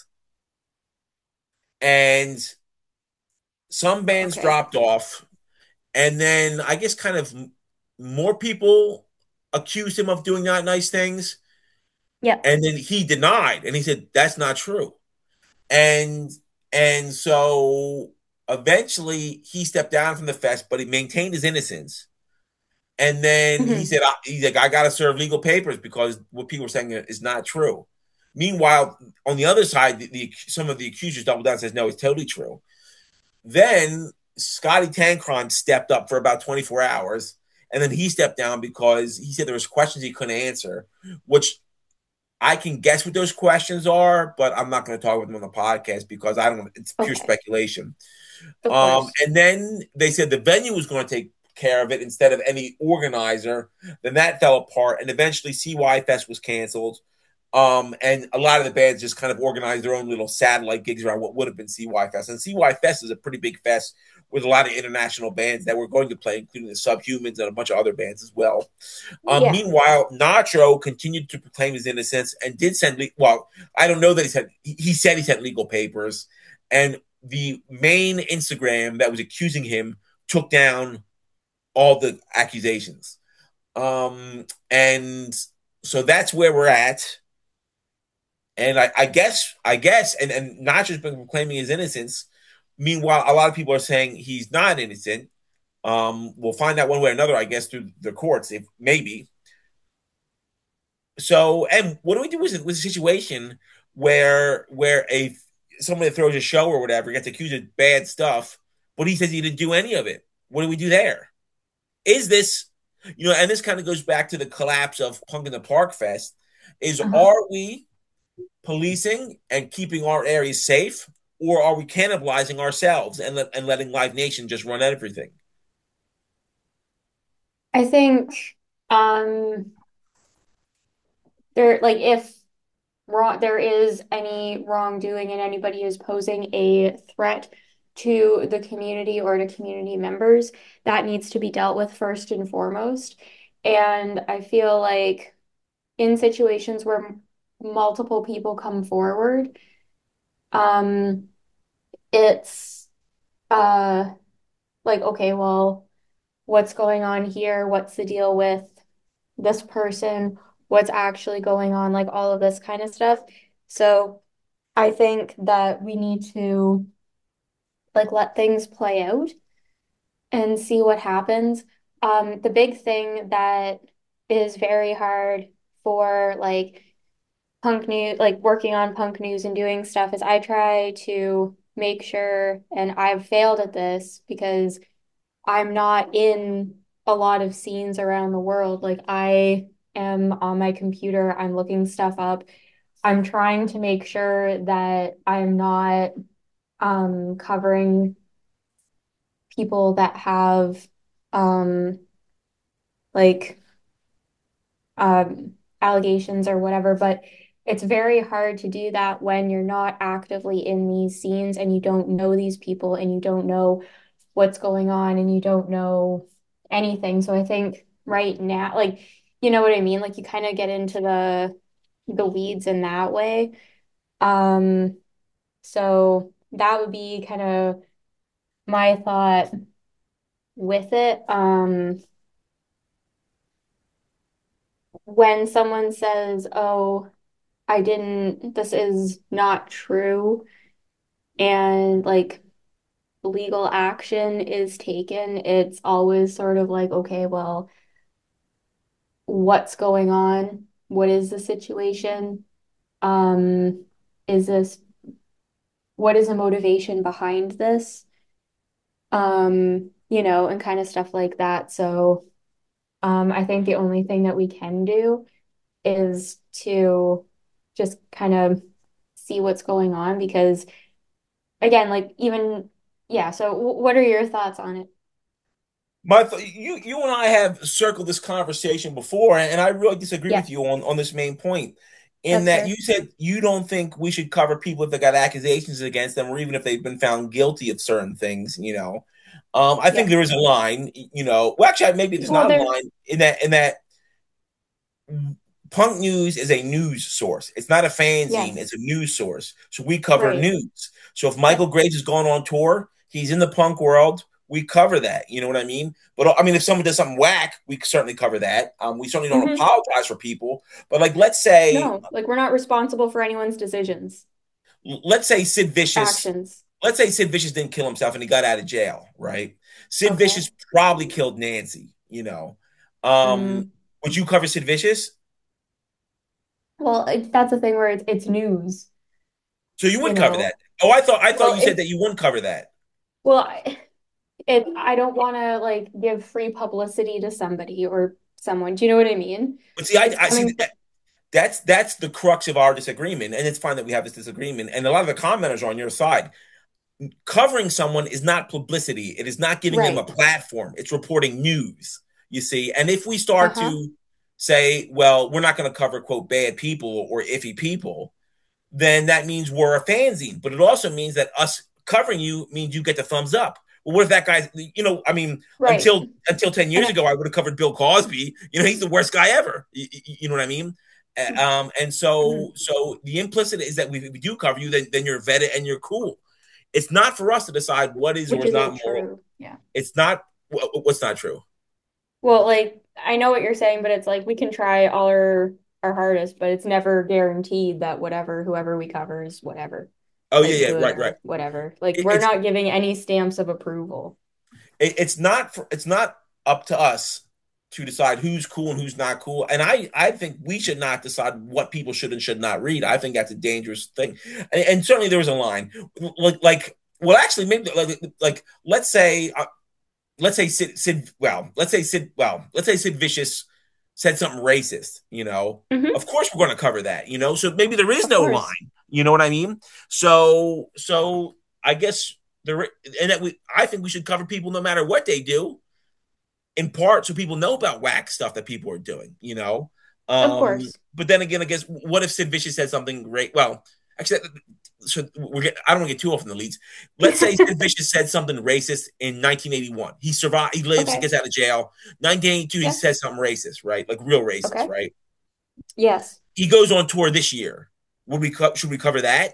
And some bands Okay. dropped off, and then I guess kind of more people accused him of doing not nice things, Yep. and then he denied, and he said that's not true. And and so eventually he stepped down from the fest, but he maintained his innocence. And then he Hmm. said, "He's like, I got to serve legal papers because what people are saying is not true." Meanwhile, on the other side, the, the some of the accusers doubled down and says, "No, it's totally true." Then Scotty Tankron stepped up for about twenty-four hours, and then he stepped down because he said there was questions he couldn't answer, which I can guess what those questions are, but I'm not going to talk with them on the podcast because I don't. It's pure Okay. speculation. Of Um, course. and then they said the venue was going to take care of it instead of any organizer. Then that fell apart, and eventually C Y Fest was canceled. Um, and a lot of the bands just kind of organized their own little satellite gigs around what would have been C Y Fest. And C Y Fest is a pretty big fest with a lot of international bands that were going to play, including the Subhumans and a bunch of other bands as well. Um, Yeah. meanwhile, Nacho continued to proclaim his innocence and did send. Le- well, I don't know that he said he said he sent legal papers, and the main Instagram that was accusing him took down all the accusations. Um, and so that's where we're at. And I, I guess, I guess, and, and Nacho's been proclaiming his innocence. Meanwhile, a lot of people are saying he's not innocent. Um, we'll find out one way or another, I guess, through the courts, if maybe. So, and what do we do with, with a situation where where a somebody throws a show or whatever gets accused of bad stuff, but he says he didn't do any of it? What do we do there? Is this, you know, and this kind of goes back to the collapse of Punk in the Park Fest. Is Uh-huh. are we policing and keeping our areas safe, or are we cannibalizing ourselves and let, and letting Live Nation just run everything? I think um there like if wrong there is any wrongdoing and anybody is posing a threat to the community or to community members, that needs to be dealt with first and foremost. And I feel like in situations where multiple people come forward, um, it's uh like, okay, well, what's going on here? What's the deal with this person? What's actually going on? Like all of this kind of stuff. So I think that we need to like let things play out and see what happens. Um, the big thing that is very hard for like punk news, like working on punk news and doing stuff is I try to make sure, and I've failed at this because I'm not in a lot of scenes around the world. Like I am on my computer, I'm looking stuff up. I'm trying to make sure that I'm not um, covering people that have um, like um, allegations or whatever, but it's very hard to do that when you're not actively in these scenes and you don't know these people and you don't know what's going on and you don't know anything. So I think right now, like, you know what I mean? Like you kind of get into the the weeds in that way. Um, so that would be kind of my thought with it. Um, when someone says, "Oh, I didn't, this is not true," and like legal action is taken, it's always sort of like, okay, well, what's going on? What is the situation? Um, is this, what is the motivation behind this? Um, you know, and kind of stuff like that. So, um, I think the only thing that we can do is to just kind of see what's going on because again, like even yeah, so w what are your thoughts on it? My th- you you and I have circled this conversation before, and I really disagree Yeah, with you on on this main point. In that's that you fair. said you don't think we should cover people if they got accusations against them, or even if they've been found guilty of certain things. You know, um, I think Yeah. there is a line. You know, well, actually, maybe there's Well, not a there line in that in that Punk News is a news source. It's not a fanzine. It's yes. a news source. So we cover Right. news. So if Michael Yep. Graves is going on tour, he's in the punk world. We cover that. You know what I mean? But I mean, if someone does something whack, we certainly cover that. Um, we certainly don't Hmm. apologize for people. But like, let's say, No, like we're not responsible for anyone's decisions, let's say Sid Vicious, actions. let's say Sid Vicious didn't kill himself and he got out of jail, right? Sid Okay. Vicious probably killed Nancy. You know, um, Mm. would you cover Sid Vicious? Well, it, that's the thing where it's it's news, So you you would cover know. that. Oh, I thought I thought Well, you said that it's you wouldn't cover that. well, I- it I don't want to like give free publicity to somebody or someone. Do you know what I mean? But see, I, It's I see coming from, that that's that's the crux of our disagreement, and it's fine that we have this disagreement. And a lot of the commenters are on your side. Covering someone is not publicity; it is not giving them a right. platform. It's reporting news. You see, and if we start Uh-huh. to say, "Well, we're not going to cover quote bad people or iffy people," then that means we're a fanzine. But it also means that us covering you means you get the thumbs up. Well, what if that guy's, you know, I mean, Right. until until ten And years I, ago, I would have covered Bill Cosby. You know, he's the worst guy ever. You, you know what I mean? Uh, Um, and so, mhm. so the implicit is that we, if we do cover you, then, then you're vetted and you're cool. It's not for us to decide what is or Which is not isn't moral. true. Yeah. It's not what's not true. Well, like I know what you're saying, but it's like we can try all our our hardest, but it's never guaranteed that whatever whoever we cover is whatever, Oh yeah, like yeah, good right, right. or whatever. Like It, we're it's not giving any stamps of approval. it, it's not for, it's not up to us to decide who's cool and who's not cool. And I I think we should not decide what people should and should not read. I think that's a dangerous thing. And, and certainly there was a line like like well actually maybe like, like let's say uh, let's say Sid, Sid well let's say Sid well let's say Sid Vicious said something racist. You know, Hmm. of course we're going to cover that. You know, so maybe there is Of no course. line. You know what I mean? So so I guess there and that we I think we should cover people no matter what they do in part so people know about whack stuff that people are doing, you know. Of Um, course. but then again, I guess what if Sid Vicious said something great? Well, actually, so we're get, I don't want to get too off in the leads. Let's say Sid Vicious said something racist in nineteen eighty-one. He survived. He lives. He Okay. gets out of jail. nineteen eighty-two. He Yeah. says something racist, right? Like real racist, Okay. right? Yes. He goes on tour this year. Would we co- should we cover that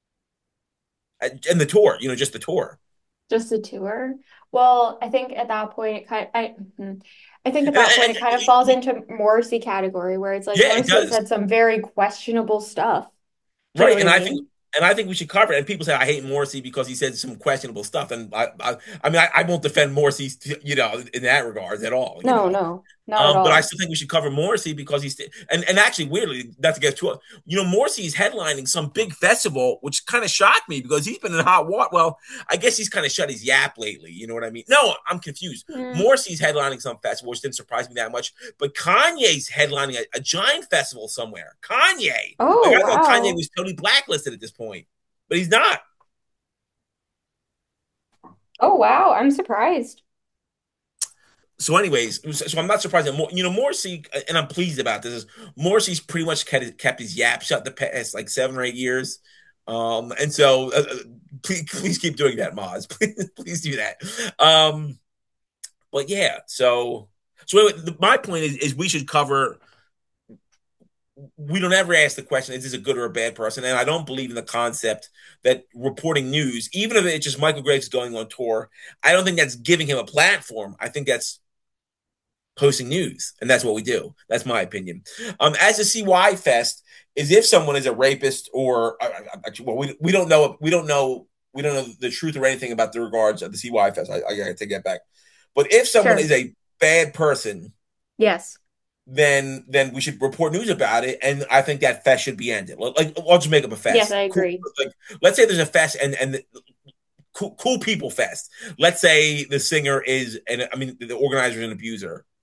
and the tour? You know, just the tour. Just a tour. Well, I think at that point it kind I mhm. I think at And, that point and, it kind of falls into Morrissey category where it's like yeah, it Morrissey does. said some very questionable stuff. Do you know Right, what and I I think mean? and I think we should cover it. And people say I hate Morrissey because he said some questionable stuff, and I, I, I mean, I, I won't defend Morrissey, you know, in that regard at all, you No, know. no, not at Um, but I all. still think we should cover Morrissey because he's and and actually weirdly, not to get too, you know, Morrissey's headlining some big festival, which kind of shocked me because he's been in hot water. Well, I guess he's kind of shut his yap lately. You know what I mean? No, I'm confused. Mm. Morrissey's headlining some festival, which didn't surprise me that much. But Kanye's headlining a, a giant festival somewhere. Kanye, like Oh, I thought Kanye wow. was totally blacklisted at this point, but he's not. Oh, wow. I'm surprised. So, anyways, so I'm not surprised that you know Morrissey, and I'm pleased about this. Is Morrissey's pretty much kept, kept his yap shut the past like seven or eight years, um, and so uh, uh, please, please keep doing that, Moz. Please, please do that. Um, but yeah, so so anyway, the, my point is, is we should cover. We don't ever ask the question: is this a good or a bad person? And I don't believe in the concept that reporting news, even if it's just Michael Graves going on tour, I don't think that's giving him a platform. I think that's posting news, and that's what we do. That's my opinion. Um, as a C Y Fest is if someone is a rapist or uh, actually, well, we we don't know we don't know we don't know the truth or anything about the regards of the C Y Fest. I, I gotta take that back. But if someone Sure. is a bad person, Yes. then then we should report news about it, and I think that fest should be ended. Like, I'll just make up a Yes, fest. I Cool. agree. Like, let's say there's a fest, and and the, cool, cool people fest. Let's say the singer is, and I mean the organizer is an abuser.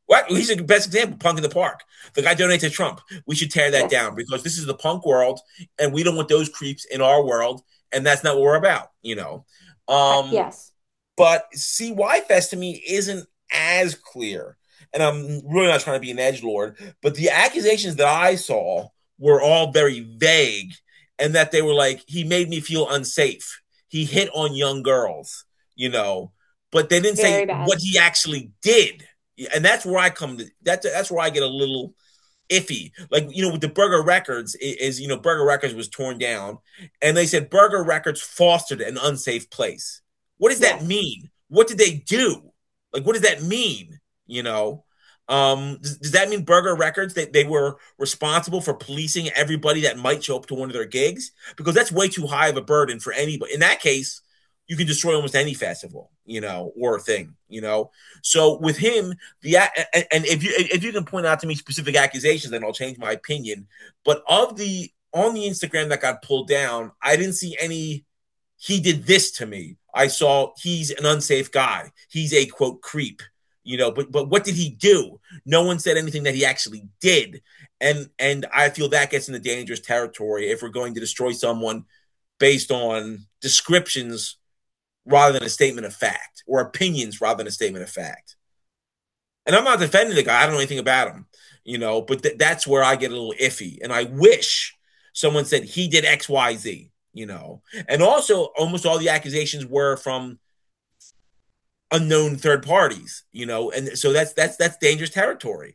What? He's the best example. Punk in the Park. The guy donated to Trump. We should tear that Yes. down because this is the punk world, and we don't want those creeps in our world, and that's not what we're about. You know. Uh, Um, yes. but C Y Fest to me isn't as clear, and I'm really not trying to be an edge lord. But the accusations that I saw were all very vague, and that they were like he made me feel unsafe. He hit on young girls, you know, but they didn't Very say bad. what he actually did, and that's where I come to. That's that's where I get a little iffy. Like, you know, with the Burger Records is, you know, Burger Records was torn down, and they said Burger Records fostered an unsafe place. What does that Yes. mean? What did they do? Like, what does that mean? You know, um, does, does that mean Burger Records that they, they were responsible for policing everybody that might show up to one of their gigs? Because that's way too high of a burden for anybody. In that case, you can destroy almost any festival, you know, or thing, you know. So with him, the and, and if you if you can point out to me specific accusations, then I'll change my opinion. But of the on the Instagram that got pulled down, I didn't see any. He did this to me. I saw he's an unsafe guy. He's a quote creep, you know. But but what did he do? No one said anything that he actually did, and and I feel that gets into dangerous territory if we're going to destroy someone based on descriptions rather than a statement of fact, or opinions rather than a statement of fact. And I'm not defending the guy. I don't know anything about him, you know, but th- that's where I get a little iffy. And I wish someone said he did X, Y, Z, you know. And also, almost all the accusations were from unknown third parties, you know, and so that's that's that's dangerous territory.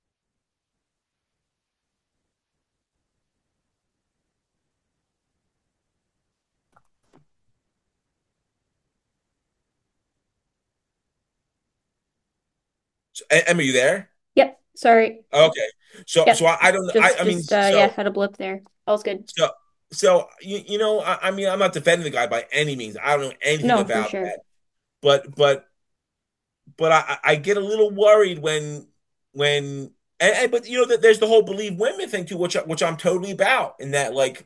So, Em, are you there? Yep. Sorry. Okay. So so Yep. I, I don't. I, Just I mean, just uh yeah, so had a blip there. All's good. so so you, you know, I, I mean, I'm not defending the guy by any means. I don't know anything No, for about sure. that, but but but I, I get a little worried when when and, and but you know that there's the whole believe women thing too, which which I'm totally about. In that, like,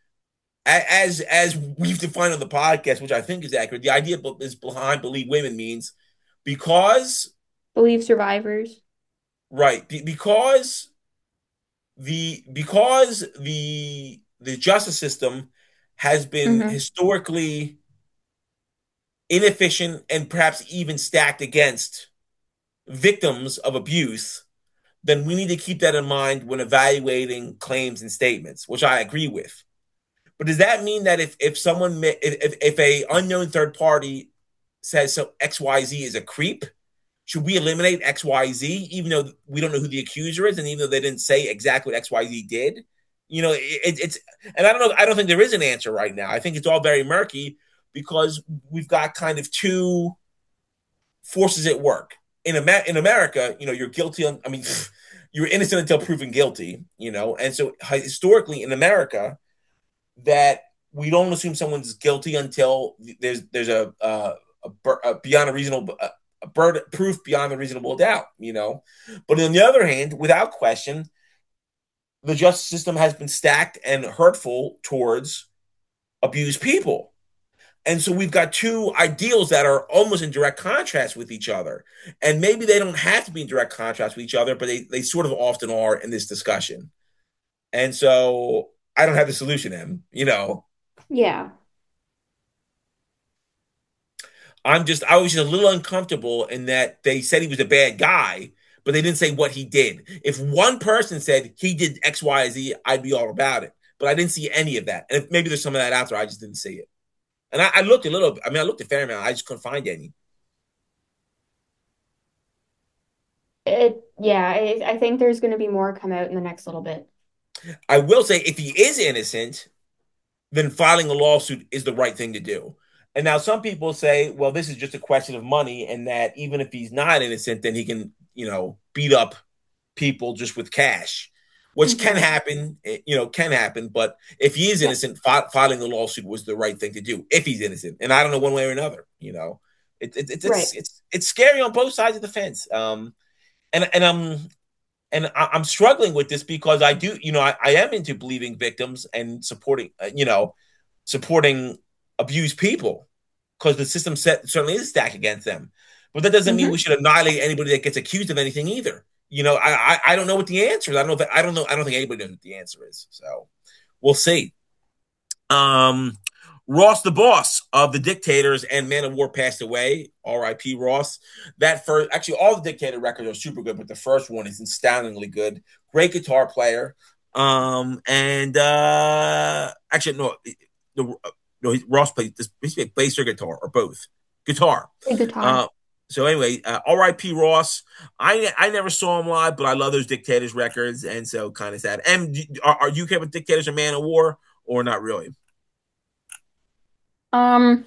as as we've defined on the podcast, which I think is accurate, the idea is behind believe women means because Believe survivors. right because the because the the justice system has been Mm-hmm. historically inefficient and perhaps even stacked against victims of abuse, then we need to keep that in mind when evaluating claims and statements, which I agree with. But does that mean that if if someone if if, if a unknown third party says so X Y Z is a creep, should we eliminate X Y Z even though we don't know who the accuser is and even though they didn't say exactly what X Y Z did? You know, it, it's and I don't know. I don't think there is an answer right now. I think it's all very murky because we've got kind of two forces at work in Amer- in America. You know, you're guilty on. I mean, you're innocent until proven guilty. You know, and so historically in America, that we don't assume someone's guilty until there's there's a, uh, a, a beyond a reasonable a, a bird proof beyond a reasonable doubt. You know, but on the other hand, without question, the justice system has been stacked and hurtful towards abused people. And so we've got two ideals that are almost in direct contrast with each other. And maybe they don't have to be in direct contrast with each other, but they, they sort of often are in this discussion. And so I don't have the solution, Em. You know, Yeah. I'm just, I was just a little uncomfortable in that they said he was a bad guy, but they didn't say what he did. If one person said he did X, Y, Z, I'd be all about it. But I didn't see any of that. And if maybe there's some of that out there, I just didn't see it. And I, I looked a little, I mean, I looked a fair amount. I just couldn't find any. It yeah, I, I think there's going to be more come out in the next little bit. I will say, if he is innocent, then filing a lawsuit is the right thing to do. And now some people say, well, this is just a question of money, and that even if he's not innocent, then he can, you know, beat up people just with cash, which can Mm-hmm. happen, eh, you know, can happen. But if he is Yeah. innocent, fi- filing a lawsuit was the right thing to do if he's innocent. And I don't know one way or another, you know. It, it, it's Right. it's it's it's scary on both sides of the fence. Um, and and I'm and I, I'm struggling with this because I do, you know, I, I am into believing victims and supporting, uh, you know, supporting abused people because the system set, certainly is stacked against them. But that doesn't mean we Hmm. should annihilate anybody that gets accused of anything either. You know, I I, I don't know what the answer is. I don't know if I don't know. I don't think anybody knows what the answer is. So we'll see. Um, Ross the Boss of the Dictators and Man of War passed away. R I P Ross. That first, actually, all the Dictator records are super good, but the first one is astoundingly good. Great guitar player. Um, and uh, actually, no, the, no, Ross played this. He played bass or guitar or both. Guitar. A guitar. Uh, so anyway, uh, R I P Ross. I I never saw him live, but I love those Dictators records, and so kind of sad. And are, are you okay with Dictators and Man of War, or not really? Um,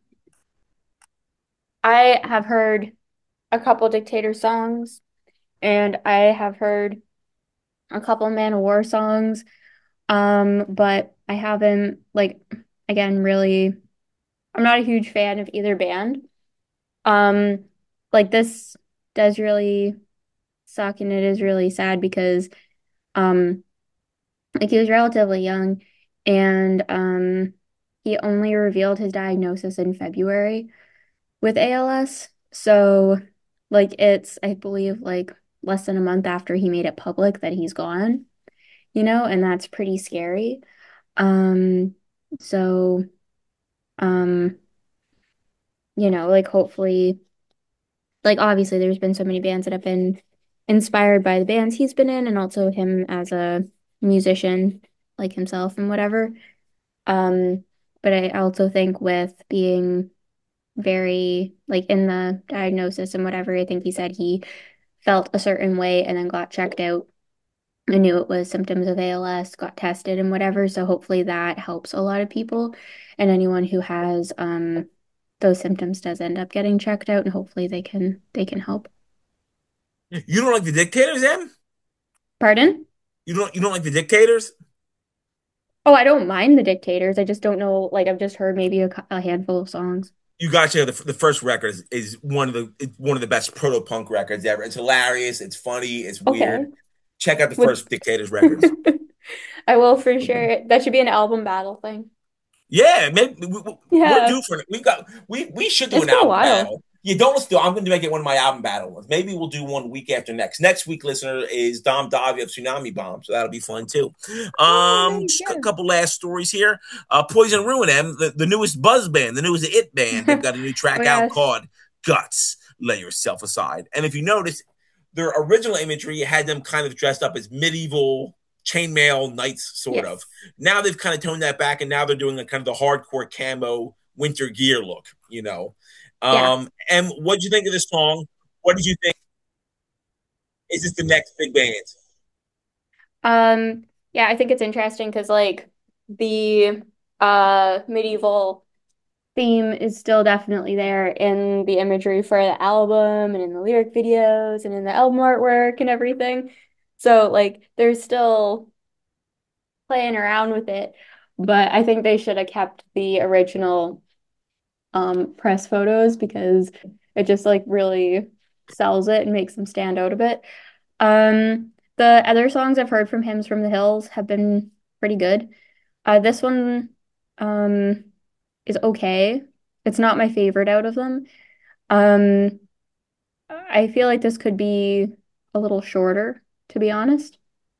I have heard a couple Dictator songs, and I have heard a couple Man of War songs. Um, but I haven't like again really I'm not a huge fan of either band. Um, like this does really suck and it is really sad because um like he was relatively young and um he only revealed his diagnosis in February with A L S. So like it's I believe like less than a month after he made it public that he's gone, you know, and that's pretty scary. Um so um you know, like hopefully like obviously there's been so many bands that have been inspired by the bands he's been in and also him as a musician like himself and whatever. Um, but I also think with being very like in the diagnosis and whatever, I think he said he felt a certain way and then got checked out. I knew it was symptoms of A L S, got tested and whatever. So hopefully that helps a lot of people. And anyone who has um those symptoms does end up getting checked out and hopefully they can they can help. You don't like the Dictators, Em? Pardon? You don't you don't like the Dictators? Oh, I don't mind the Dictators. I just don't know. Like, I've just heard maybe a, cou- a handful of songs. You got to the the first record is, is one of the it's one of the best proto punk records ever. It's hilarious. It's funny. It's Okay. weird. Check out the Would first Dictators records. I will for sure. That should be an album battle thing. Yeah, maybe we, we- are Yeah. due for it. We got we we should do It's an been a album while. battle. You don't let's do. I'm going to make it one of my album battle ones. Maybe we'll do one week after next. Next week, listener is Dom Davi of Tsunami Bomb, so that'll be fun too. Oh, Um, nice. just a couple last stories here. Uh, Poison Ruin M, the, the newest Buzz band, the newest It band. They've Yeah. got a new Oh track out yes. called Guts. Lay yourself aside. And if you notice, their original imagery had them kind of dressed up as medieval chainmail knights, sort of. Yes. Now they've kind of toned that back, and now they're doing a kind of the hardcore camo winter gear look. You know. Yeah. Um, and what did you think of this song? What did you think? Is this the next big band? Um, yeah, I think it's interesting because like the uh medieval theme is still definitely there in the imagery for the album and in the lyric videos and in the album artwork and everything. So like there's still playing around with it, but I think they should have kept the original um press photos because it just like really sells it and makes them stand out a bit. Um, the other songs I've heard from Hymns from the Hills have been pretty good. Uh, this one um is okay. It's not my favorite out of them. Um, I feel like this could be a little shorter, to be honest.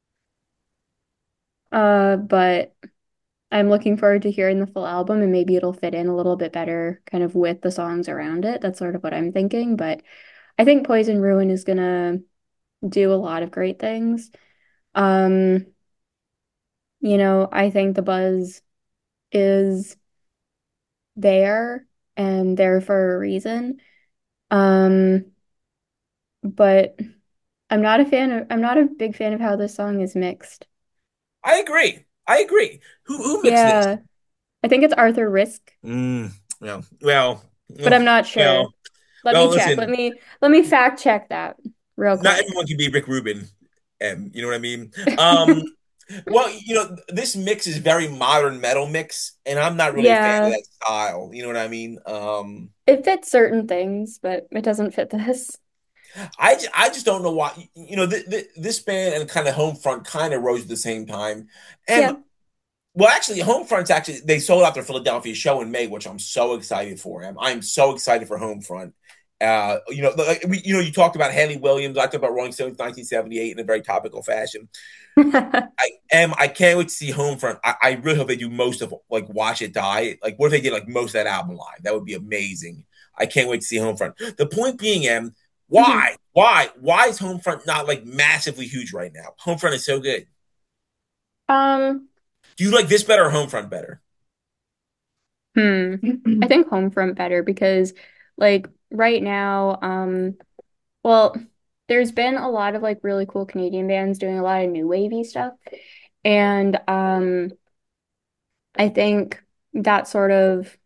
Uh, but I'm looking forward to hearing the full album and maybe it'll fit in a little bit better kind of with the songs around it. That's sort of what I'm thinking. But I think Poison Ruin is gonna do a lot of great things. Um, you know, I think the buzz is there and there for a reason. Um, but I'm not a fan of, I'm not a big fan of how this song is mixed. I agree. I agree. Who who mixed this? Yeah, I think it's Arthur Risk, Mm, well, well, but I'm not sure. well, Let well. me check. Let Listen, me let me fact check that real not quick. everyone can be Rick Rubin, and you know what I mean. Um, well, you know, this mix is very modern metal mix, and I'm not really a fan of Yeah, that style. You know what I mean? Um, it fits certain things, but it doesn't fit this. I, ju- I just don't know why. You know, th th this band and kind of Homefront kind of rose at the same time, and Yeah. well, actually, Homefront's actually they sold out their Philadelphia show in May, which I'm so excited for him. I'm so excited for Homefront. Uh, you know, like we, you know, you talked about Haley Williams. I talked about Rolling Stones nineteen seventy-eight in a very topical fashion. I am. I can't wait to see Homefront. I, I really hope they do most of like Watch It Die. Like, what if they did like most of that album live? That would be amazing. I can't wait to see Homefront. The point being, Em, Mhm. why, why, why is Homefront not like massively huge right now? Homefront is so good. Um, Do you like this better or Homefront better? hmm. I think Homefront better because like right now, um, well, there's been a lot of like really cool Canadian bands doing a lot of new wavy stuff. And um I think that's sort of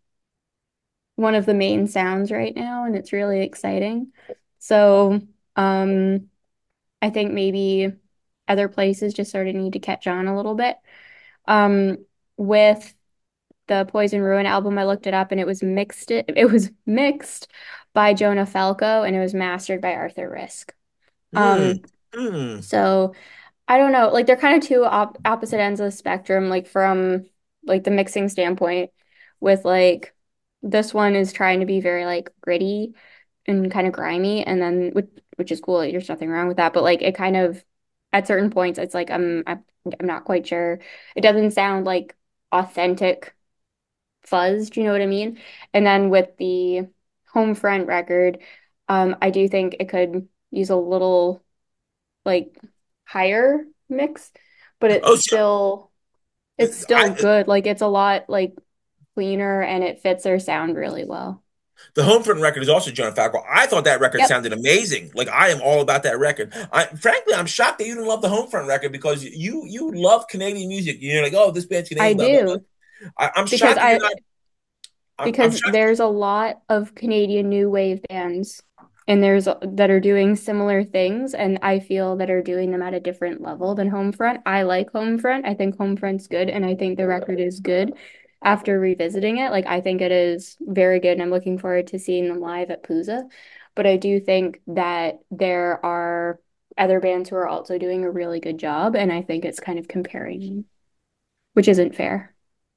one of the main sounds right now, and it's really exciting. So, um, I think maybe other places just sort of need to catch on a little bit. Um, with the Poison Ruin album, I looked it up and it was mixed it, it was mixed by Jonah Falco and it was mastered by Arthur Risk. Hmm. Um, Hmm. so I don't know, like they're kind of two op opposite ends of the spectrum, like from like the mixing standpoint, with like this one is trying to be very like gritty and kind of grimy, and then which which is cool. Like, there's nothing wrong with that, but like it kind of at certain points, it's like I'm I'm, I'm not quite sure. It doesn't sound like authentic fuzz. Do you know what I mean? And then with the Homefront record, um, I do think it could use a little like higher mix, but Oh, it's see, still it's still I, good. Like it's a lot like cleaner and it fits their sound really well. the Homefront record is also John Falco. I thought that record Yep, sounded amazing. Like I am all about that record. I frankly, I'm shocked that you didn't love the Homefront record because you you love Canadian music. You're like, oh, this band's I Canadian. Blah blah do blah. I, I'm because shocked that you're I not. I'm, I'm because shocked. there's a lot of Canadian new wave bands and there's that are doing similar things and I feel that are doing them at a different level than Homefront. I like Homefront. I think Homefront's good and I think the record is good after revisiting it. Like I think it is very good and I'm looking forward to seeing them live at Pooza. But I do think that there are other bands who are also doing a really good job and I think it's kind of comparing, which isn't fair.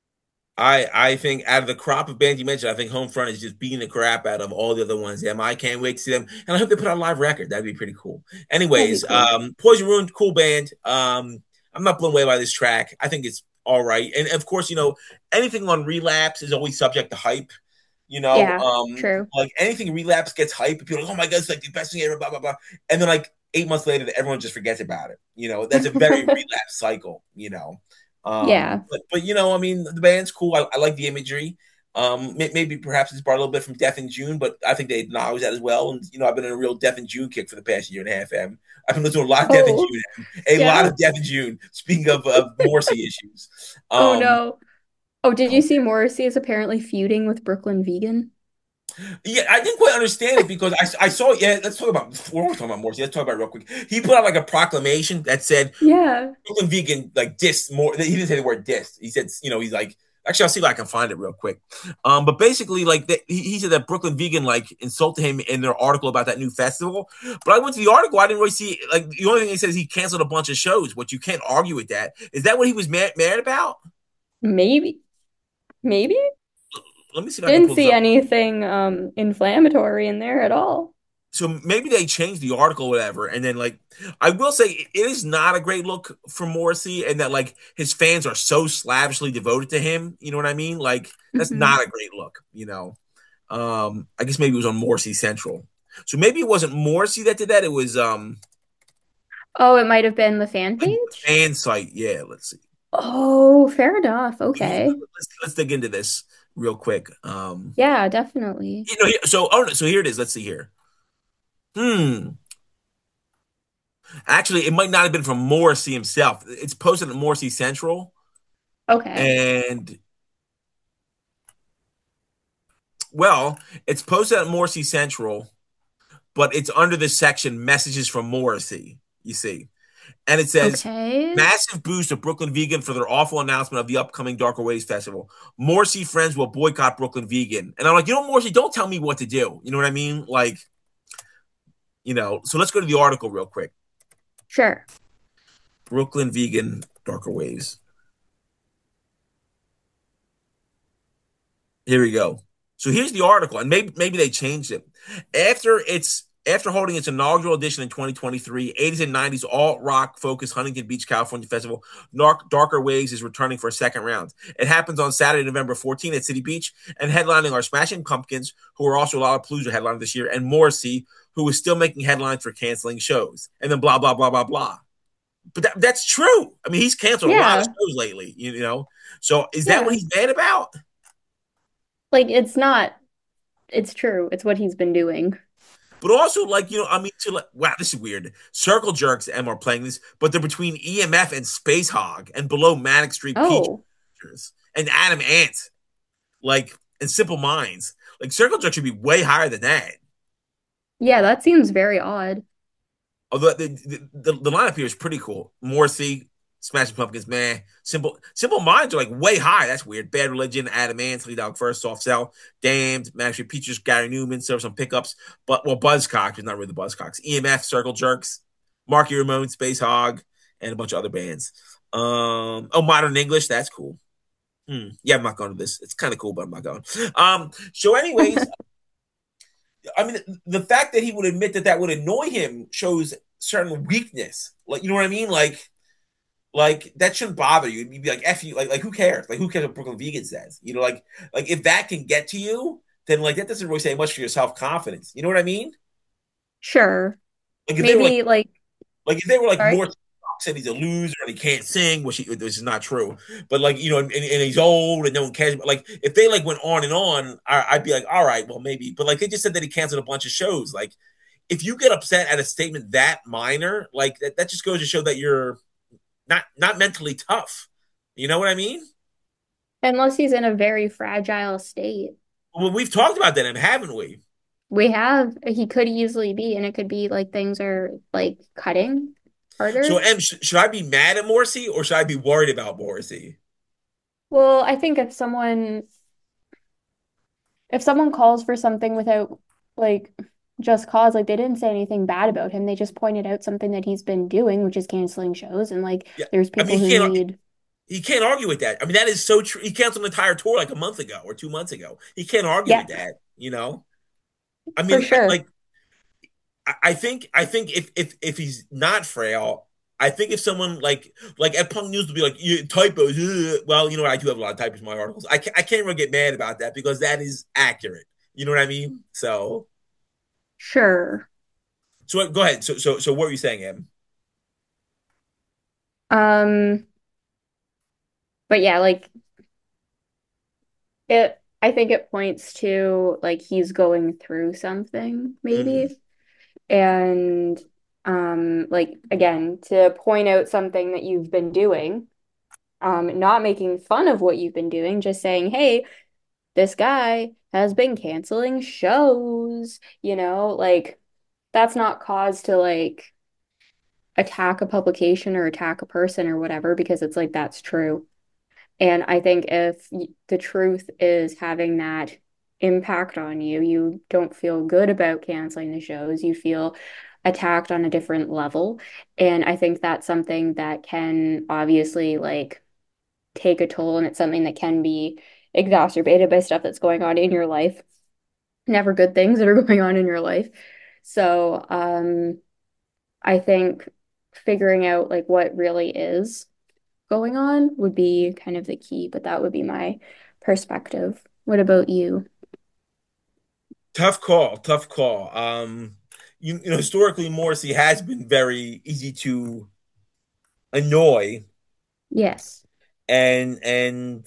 I I think out of the crop of bands you mentioned, I think Homefront is just beating the crap out of all the other ones. Yeah, I can't wait to see them, and I hope they put out a live record. That'd be pretty cool. That'd be Anyways, cool. um, Poison Ruin, cool band. Um, I'm not blown away by this track. I think it's all right, and of course, you know, anything on Relapse is always subject to hype. You know, Yeah, um, true. like anything Relapse gets hype, and people are like, oh my god, it's like the best thing ever, blah blah blah, and then like eight months later, everyone just forgets about it. You know, that's a very Relapse cycle. You know. Um, Yeah. but but you know, I mean, the band's cool. I, I like the imagery. Um, may, maybe perhaps it's brought a little bit from Death in June, but I think they acknowledge that as well. And you know, I've been in a real Death in June kick for the past year and a half. Em. I've been listening to a lot of Death in Oh, June, Em. A lot yeah. of Death in June. Speaking of, of Morrissey issues, Oh um, no. Oh, did you see Morrissey is apparently feuding with Brooklyn Vegan? yeah, I didn't quite understand it because I, I saw. Yeah, let's talk about. Before we're talking about Morrissey, let's talk about it real quick. He put out like a proclamation that said Yeah. Brooklyn Vegan like dissed more. He didn't say the word dissed. He said, you know, he's like, actually, I'll see if I can find it real quick. Um, but basically, like the, he, he said that Brooklyn Vegan like insulted him in their article about that new festival. But I went to the article, I didn't really see like the only thing he says is he canceled a bunch of shows. But you can't argue with that. Is that what he was mad, mad about? Maybe. Maybe. Let me see if I can Didn't pull this see up. anything um inflammatory in there at all. So maybe they changed the article, or whatever. And then, like, I will say it is not a great look for Morrissey, and that like his fans are so slavishly devoted to him. You know what I mean? Like, that's Hmm. not a great look. You know, um, I guess maybe it was on Morrissey Central. So maybe it wasn't Morrissey that did that. It was um Oh, it might have been the fan the page? fan site. Yeah, let's see. Oh, fair enough. Okay. Let's let's dig into this real quick. Um, Yeah, definitely. you know, so oh, so here it is. Let's see here. Hmm. Actually, it might not have been from Morrissey himself. It's posted at Morrissey Central. Okay. And well, it's posted at Morrissey Central, but it's under the section messages from Morrissey, you see. And it says Okay. massive boost of Brooklyn Vegan for their awful announcement of the upcoming Darker Ways Festival. Morrissey friends will boycott Brooklyn Vegan. And I'm like, you know, Morrissey, don't tell me what to do. You know what I mean? Like, you know, so let's go to the article real quick. Sure. Brooklyn Vegan Darker Ways. Here we go. So here's the article, and maybe maybe they changed it after its after holding its inaugural edition in twenty twenty-three. eighties and nineties alt rock focused Huntington Beach, California festival Dark, Darker Waves is returning for a second round. It happens on Saturday, November fourteenth at City Beach, and headlining are Smashing Pumpkins, who are also Lollapalooza headliner this year, and Morrissey, who is still making headlines for canceling shows. And then blah blah blah blah blah. But that, that's true. I mean, he's canceled a lot of Yeah. shows lately. You know, so is that what Yeah. he's mad about? Like it's not, it's true. It's what he's been doing. But also, like, you know, I mean, to like, wow, this is weird. Circle Jerks M are playing this, but they're between E M F and Space Hog and below Manic Street Oh, Preachers and Adam Ant, like, and Simple Minds. Like, Circle Jerks should be way higher than that. yeah, that seems very odd. Although the, the, the, the lineup here is pretty cool. Morrissey, Smashing Pumpkins, man. Simple Simple Minds are like way high. That's weird. Bad Religion, Adam Ant, Three Dog First, Soft Cell, Damned, Manic Street Preachers, Gary Newman, serve some pickups. But, well, Buzzcocks is not really the Buzzcocks. E M F, Circle Jerks, Marky Ramone, Space Hog, and a bunch of other bands. Um, oh, Modern English, that's cool. Hmm. Yeah, I'm not going to this. It's kind of cool, but I'm not going. Um, so, anyways, I mean, the fact that he would admit that that would annoy him shows certain weakness. Like, you know what I mean? Like, like that shouldn't bother you. You'd be like, "F you," like, like who cares? Like, who cares what Brooklyn Vegan says? You know, like, like if that can get to you, then like that doesn't really say much for your self confidence. You know what I mean? Sure. Like if they were like, Maybe like, like if they were like sorry. more said he's a loser and he can't sing, which, he, which is not true. But like you know, and, and he's old and no one cares. But like if they like went on and on, I, I'd be like, all right, well maybe. But like they just said that he canceled a bunch of shows. Like if you get upset at a statement that minor, like that, that just goes to show that you're not not mentally tough. You know what I mean? Unless he's in a very fragile state. Well, we've talked about that, haven't we? We have, he could easily be, and it could be like things are like cutting So, harder. M, sh- should I be mad at Morrissey or should I be worried about Morrissey? Well, I think if someone if someone calls for something without like just cause, like they didn't say anything bad about him, they just pointed out something that he's been doing, which is canceling shows, and like Yeah, there's I people mean he who can't need he can't argue with that. I mean that is so true. He canceled an entire tour like a month ago or two months ago. He can't argue yeah, with that. You know, I for mean, sure. like I think I think if if if he's not frail, I think if someone like like at Punk News would be like yeah, typos, ugh. Well, you know what? I do have a lot of typos in my articles. I can't, I can't really get mad about that because that is accurate. You know what I mean? So Sure. so go ahead. So so so what are you saying, Em? Um, but yeah, like it I think it points to like he's going through something Mm-hmm. maybe. And um like again, to point out something that you've been doing, um, not making fun of what you've been doing, just saying, hey, this guy has been canceling shows, you know, like that's not cause to like attack a publication or attack a person or whatever, because it's like that's true. And I think if y- the truth is having that impact on you, you don't feel good about canceling the shows, you feel attacked on a different level. And I think that's something that can obviously like take a toll, and it's something that can be exacerbated by stuff that's going on in your life. Never good things that are going on in your life. So, um, I think figuring out like what really is going on would be kind of the key, but that would be my perspective. What about you? Tough call, tough call. Um, you, you know, historically, Morrissey has been very easy to annoy, Yes. and and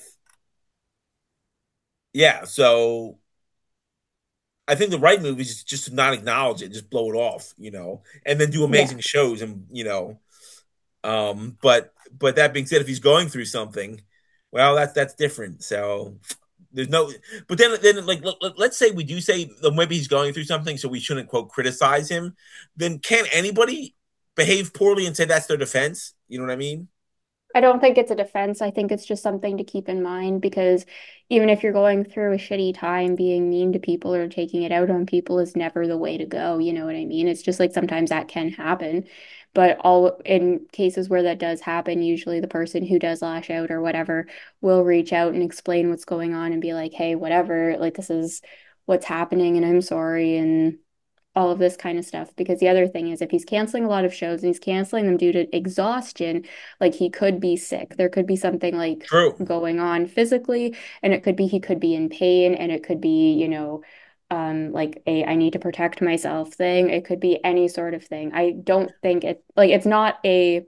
yeah, so I think the right move is just to not acknowledge it, just blow it off, you know, and then do Yeah. amazing shows, and you know, um, but but that being said, if he's going through something, well, that's that's different. So there's no, but then then like let, let's say we do say that maybe he's going through something, so we shouldn't quote criticize him. Then can anybody behave poorly and say that's their defense? You know what I mean? I don't think it's a defense. I think it's just something to keep in mind, because even if you're going through a shitty time, being mean to people or taking it out on people is never the way to go. You know what I mean? It's just like sometimes that can happen. But all in cases where that does happen, usually the person who does lash out or whatever will reach out and explain what's going on and be like, hey, whatever, like this is what's happening and I'm sorry and all of this kind of stuff. Because the other thing is, if he's canceling a lot of shows and he's canceling them due to exhaustion, like he could be sick. There could be something like True. going on physically, and it could be he could be in pain, and it could be, you know, um, like a I need to protect myself thing. It could be any sort of thing. I don't think it like it's not a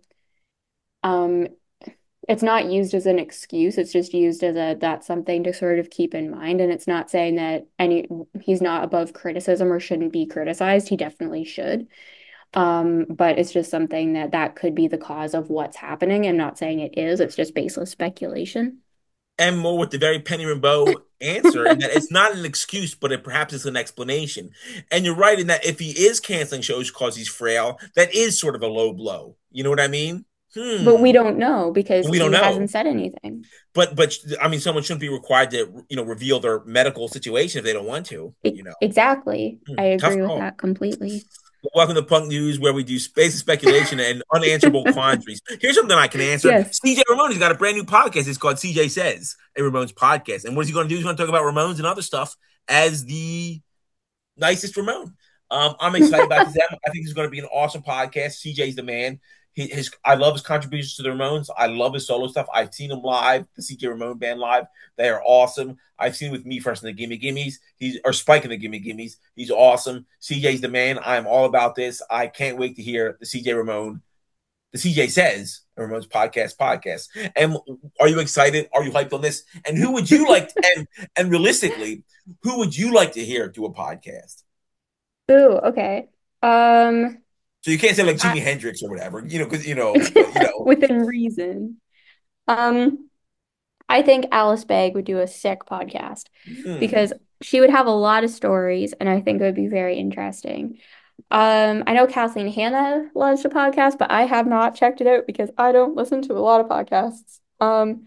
um it's not used as an excuse. It's just used as a that's something to sort of keep in mind. And it's not saying that any he's not above criticism or shouldn't be criticized. He definitely should. Um, but it's just something that that could be the cause of what's happening. I'm not saying it is. It's just baseless speculation. And more with the very Penny Rainbow answer, and that it's not an excuse, but it perhaps it's an explanation. And you're right in that if he is canceling shows because he's frail, that is sort of a low blow. You know what I mean? But we Hmm. don't know because We don't he know. hasn't said anything. But but I mean, someone shouldn't be required to you know reveal their medical situation if they don't want to. E- You know, exactly. I hmm, tough agree with call. that completely. Welcome to Punk News, where we do space of speculation and unanswerable quandaries. Here's something I can answer. Yes. C J Ramone's got a brand new podcast. It's called C J Says, a Ramones podcast. And what is he going to do? He's going to talk about Ramones and other stuff as the nicest Ramone. Um, I'm excited about this. I think this is going to be an awesome podcast. C J's the man. He, his, I love his contributions to the Ramones. I love his solo stuff. I've seen him live, the C J Ramone band live. They are awesome. I've seen him with Me First in the Gimme Gimmes. He's or Spike in the Gimme Gimmes. He's awesome. C J's the man. I'm all about this. I can't wait to hear the C J Ramone, the C J Says, a Ramones podcast podcast. And are you excited? Are you hyped on this? And who would you like? To, and and realistically, who would you like to hear do a podcast? Ooh, okay. Um, So you can't say like I Jimi Hendrix or whatever, you know, because you know, but you know, within reason. Um, I think Alice Begg would do a sick podcast hmm. because she would have a lot of stories and I think it would be very interesting. Um, I know Kathleen Hanna launched a podcast, but I have not checked it out because I don't listen to a lot of podcasts. Um,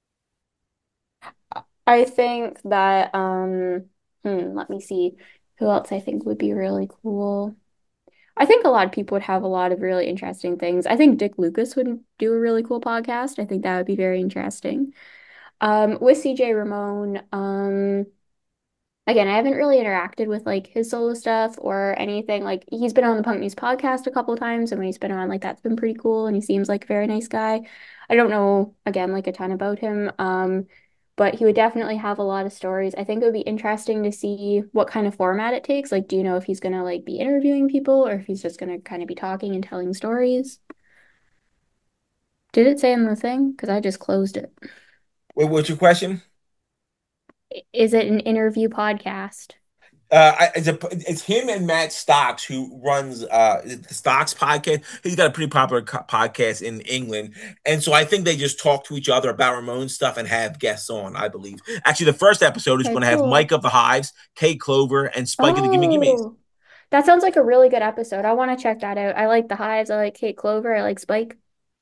I think that um, hmm, let me see who else I think would be really cool. I think a lot of people would have a lot of really interesting things. I think Dick Lucas would do a really cool podcast. I think that would be very interesting. Um, with C J Ramone, um, again, I haven't really interacted with like his solo stuff or anything. Like he's been on the Punk News podcast a couple of times, and when he's been on, like that's been pretty cool, and he seems like a very nice guy. I don't know, again, like a ton about him. Um, but he would definitely have a lot of stories. I think it would be interesting to see what kind of format it takes. Like, do you know if he's gonna like be interviewing people or if he's just gonna kind of be talking and telling stories? Did it say in the thing? Because I just closed it. What, what's your question? Is it an interview podcast? Uh, I, it's, a, it's him and Matt Stocks who runs uh, the Stocks podcast. He's got a pretty popular co- podcast in England, and so I think they just talk to each other about Ramon stuff and have guests on. I believe actually the first episode is Okay, going to have cool. Mike of the Hives, Kate Clover, and Spike of the Gimme Gimmes. Oh, that sounds like a really good episode. I want to check that out. I like the Hives. I like Kate Clover. I like Spike.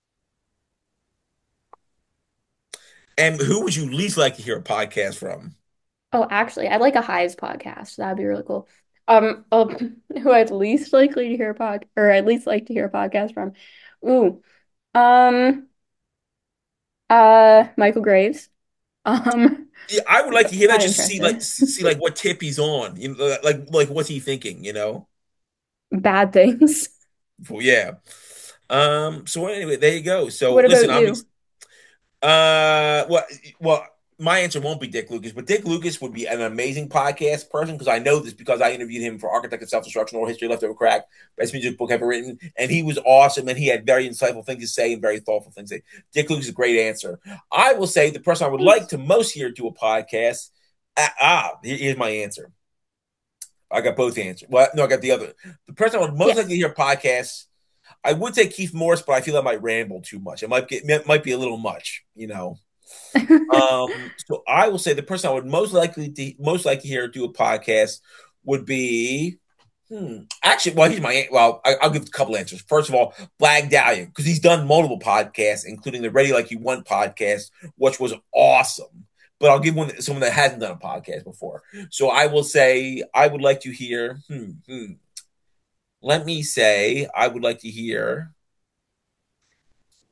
And who would you least like to hear a podcast from? Oh, actually, I like a Hives podcast. That'd be really cool. Um, um, who I'd least likely to hear a pod or I'd least like to hear a podcast from. Ooh, um, uh, Michael Graves. Um, Yeah, I would like to hear that not just to see like interested. see like what tip he's on. You know, like like what's he thinking? You know. Bad things. Well, yeah. Um. So anyway, there you go. So What listen, about I'm you? ex- uh. Well, well, my answer won't be Dick Lucas, but Dick Lucas would be an amazing podcast person because I know this because I interviewed him for Architect of Self Destruction or History Left Over Crack, best music book ever written, and he was awesome and he had very insightful things to say and very thoughtful things to say. Dick Lucas is a great answer. I will say the person I would like Thanks. to most hear do a podcast. Ah, ah here's my answer. I got both answers. Well, no, I got the other. The person I would most likely Yes. hear podcasts. I would say Keith Morris, but I feel I might ramble too much. It might get it might be a little much, you know. Um, so I will say the person I would most likely to most likely hear do a podcast would be hmm, actually. Well, here's my well. I, will give a couple answers. First of all, Blag Dahlia because he's done multiple podcasts, including the Ready Like You Want podcast, which was awesome. But I'll give one someone that hasn't done a podcast before. So I will say I would like to hear. Hmm, hmm, let me say I would like to hear.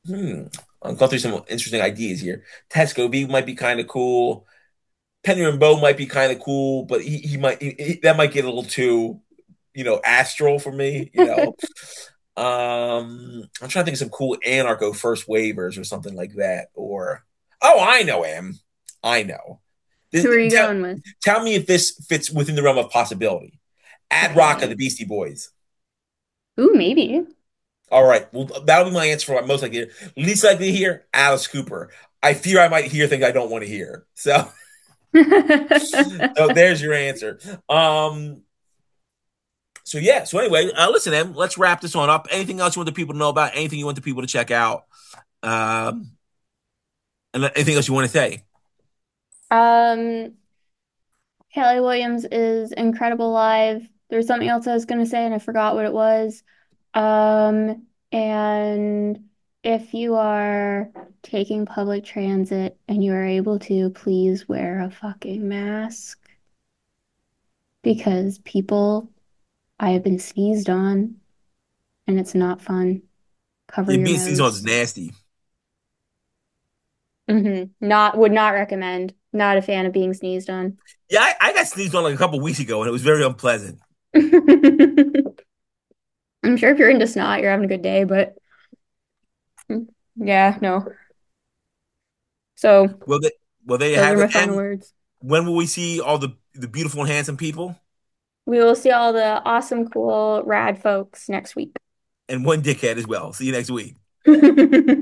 Hmm. I'll go through some interesting ideas here. Tesco B might be kind of cool. Penny Bow might be kind of cool, but he, he might he, he- that might get a little too, you know, astral for me. You know, um, I'm trying to think of some cool anarcho first waivers or something like that. Or oh, I know him. I know. Who This, are you tell, going with? tell me if this fits within the realm of possibility. Ad Rock of the Okay. Beastie Boys. Ooh, maybe. All right. Well, that'll be my answer for what most likely. Least likely to hear Alice Cooper. I fear I might hear things I don't want to hear. So, so there's your answer. Um. So yeah. So anyway, uh, listen, Em. Let's wrap this one up. Anything else you want the people to know about? Anything you want the people to check out? Um. And anything else you want to say? Um, Haley Williams is incredible live. There's something else I was gonna say and I forgot what it was. Um, and if you are taking public transit and you are able to, please wear a fucking mask because people, I have been sneezed on and it's not fun. Cover Yeah, your being seasonal is nose. nasty. Hmm. Not, would not recommend. Not a fan of being sneezed on. Yeah, I, I got sneezed on like a couple weeks ago, and it was very unpleasant. I'm sure if you're into snot, you're having a good day, but mm, yeah, no. So Well, they, well, there you those are have my it. final And words. when will we see all the the beautiful and handsome people? We will see all the awesome, cool, rad folks next week. And one dickhead as well. See you next week.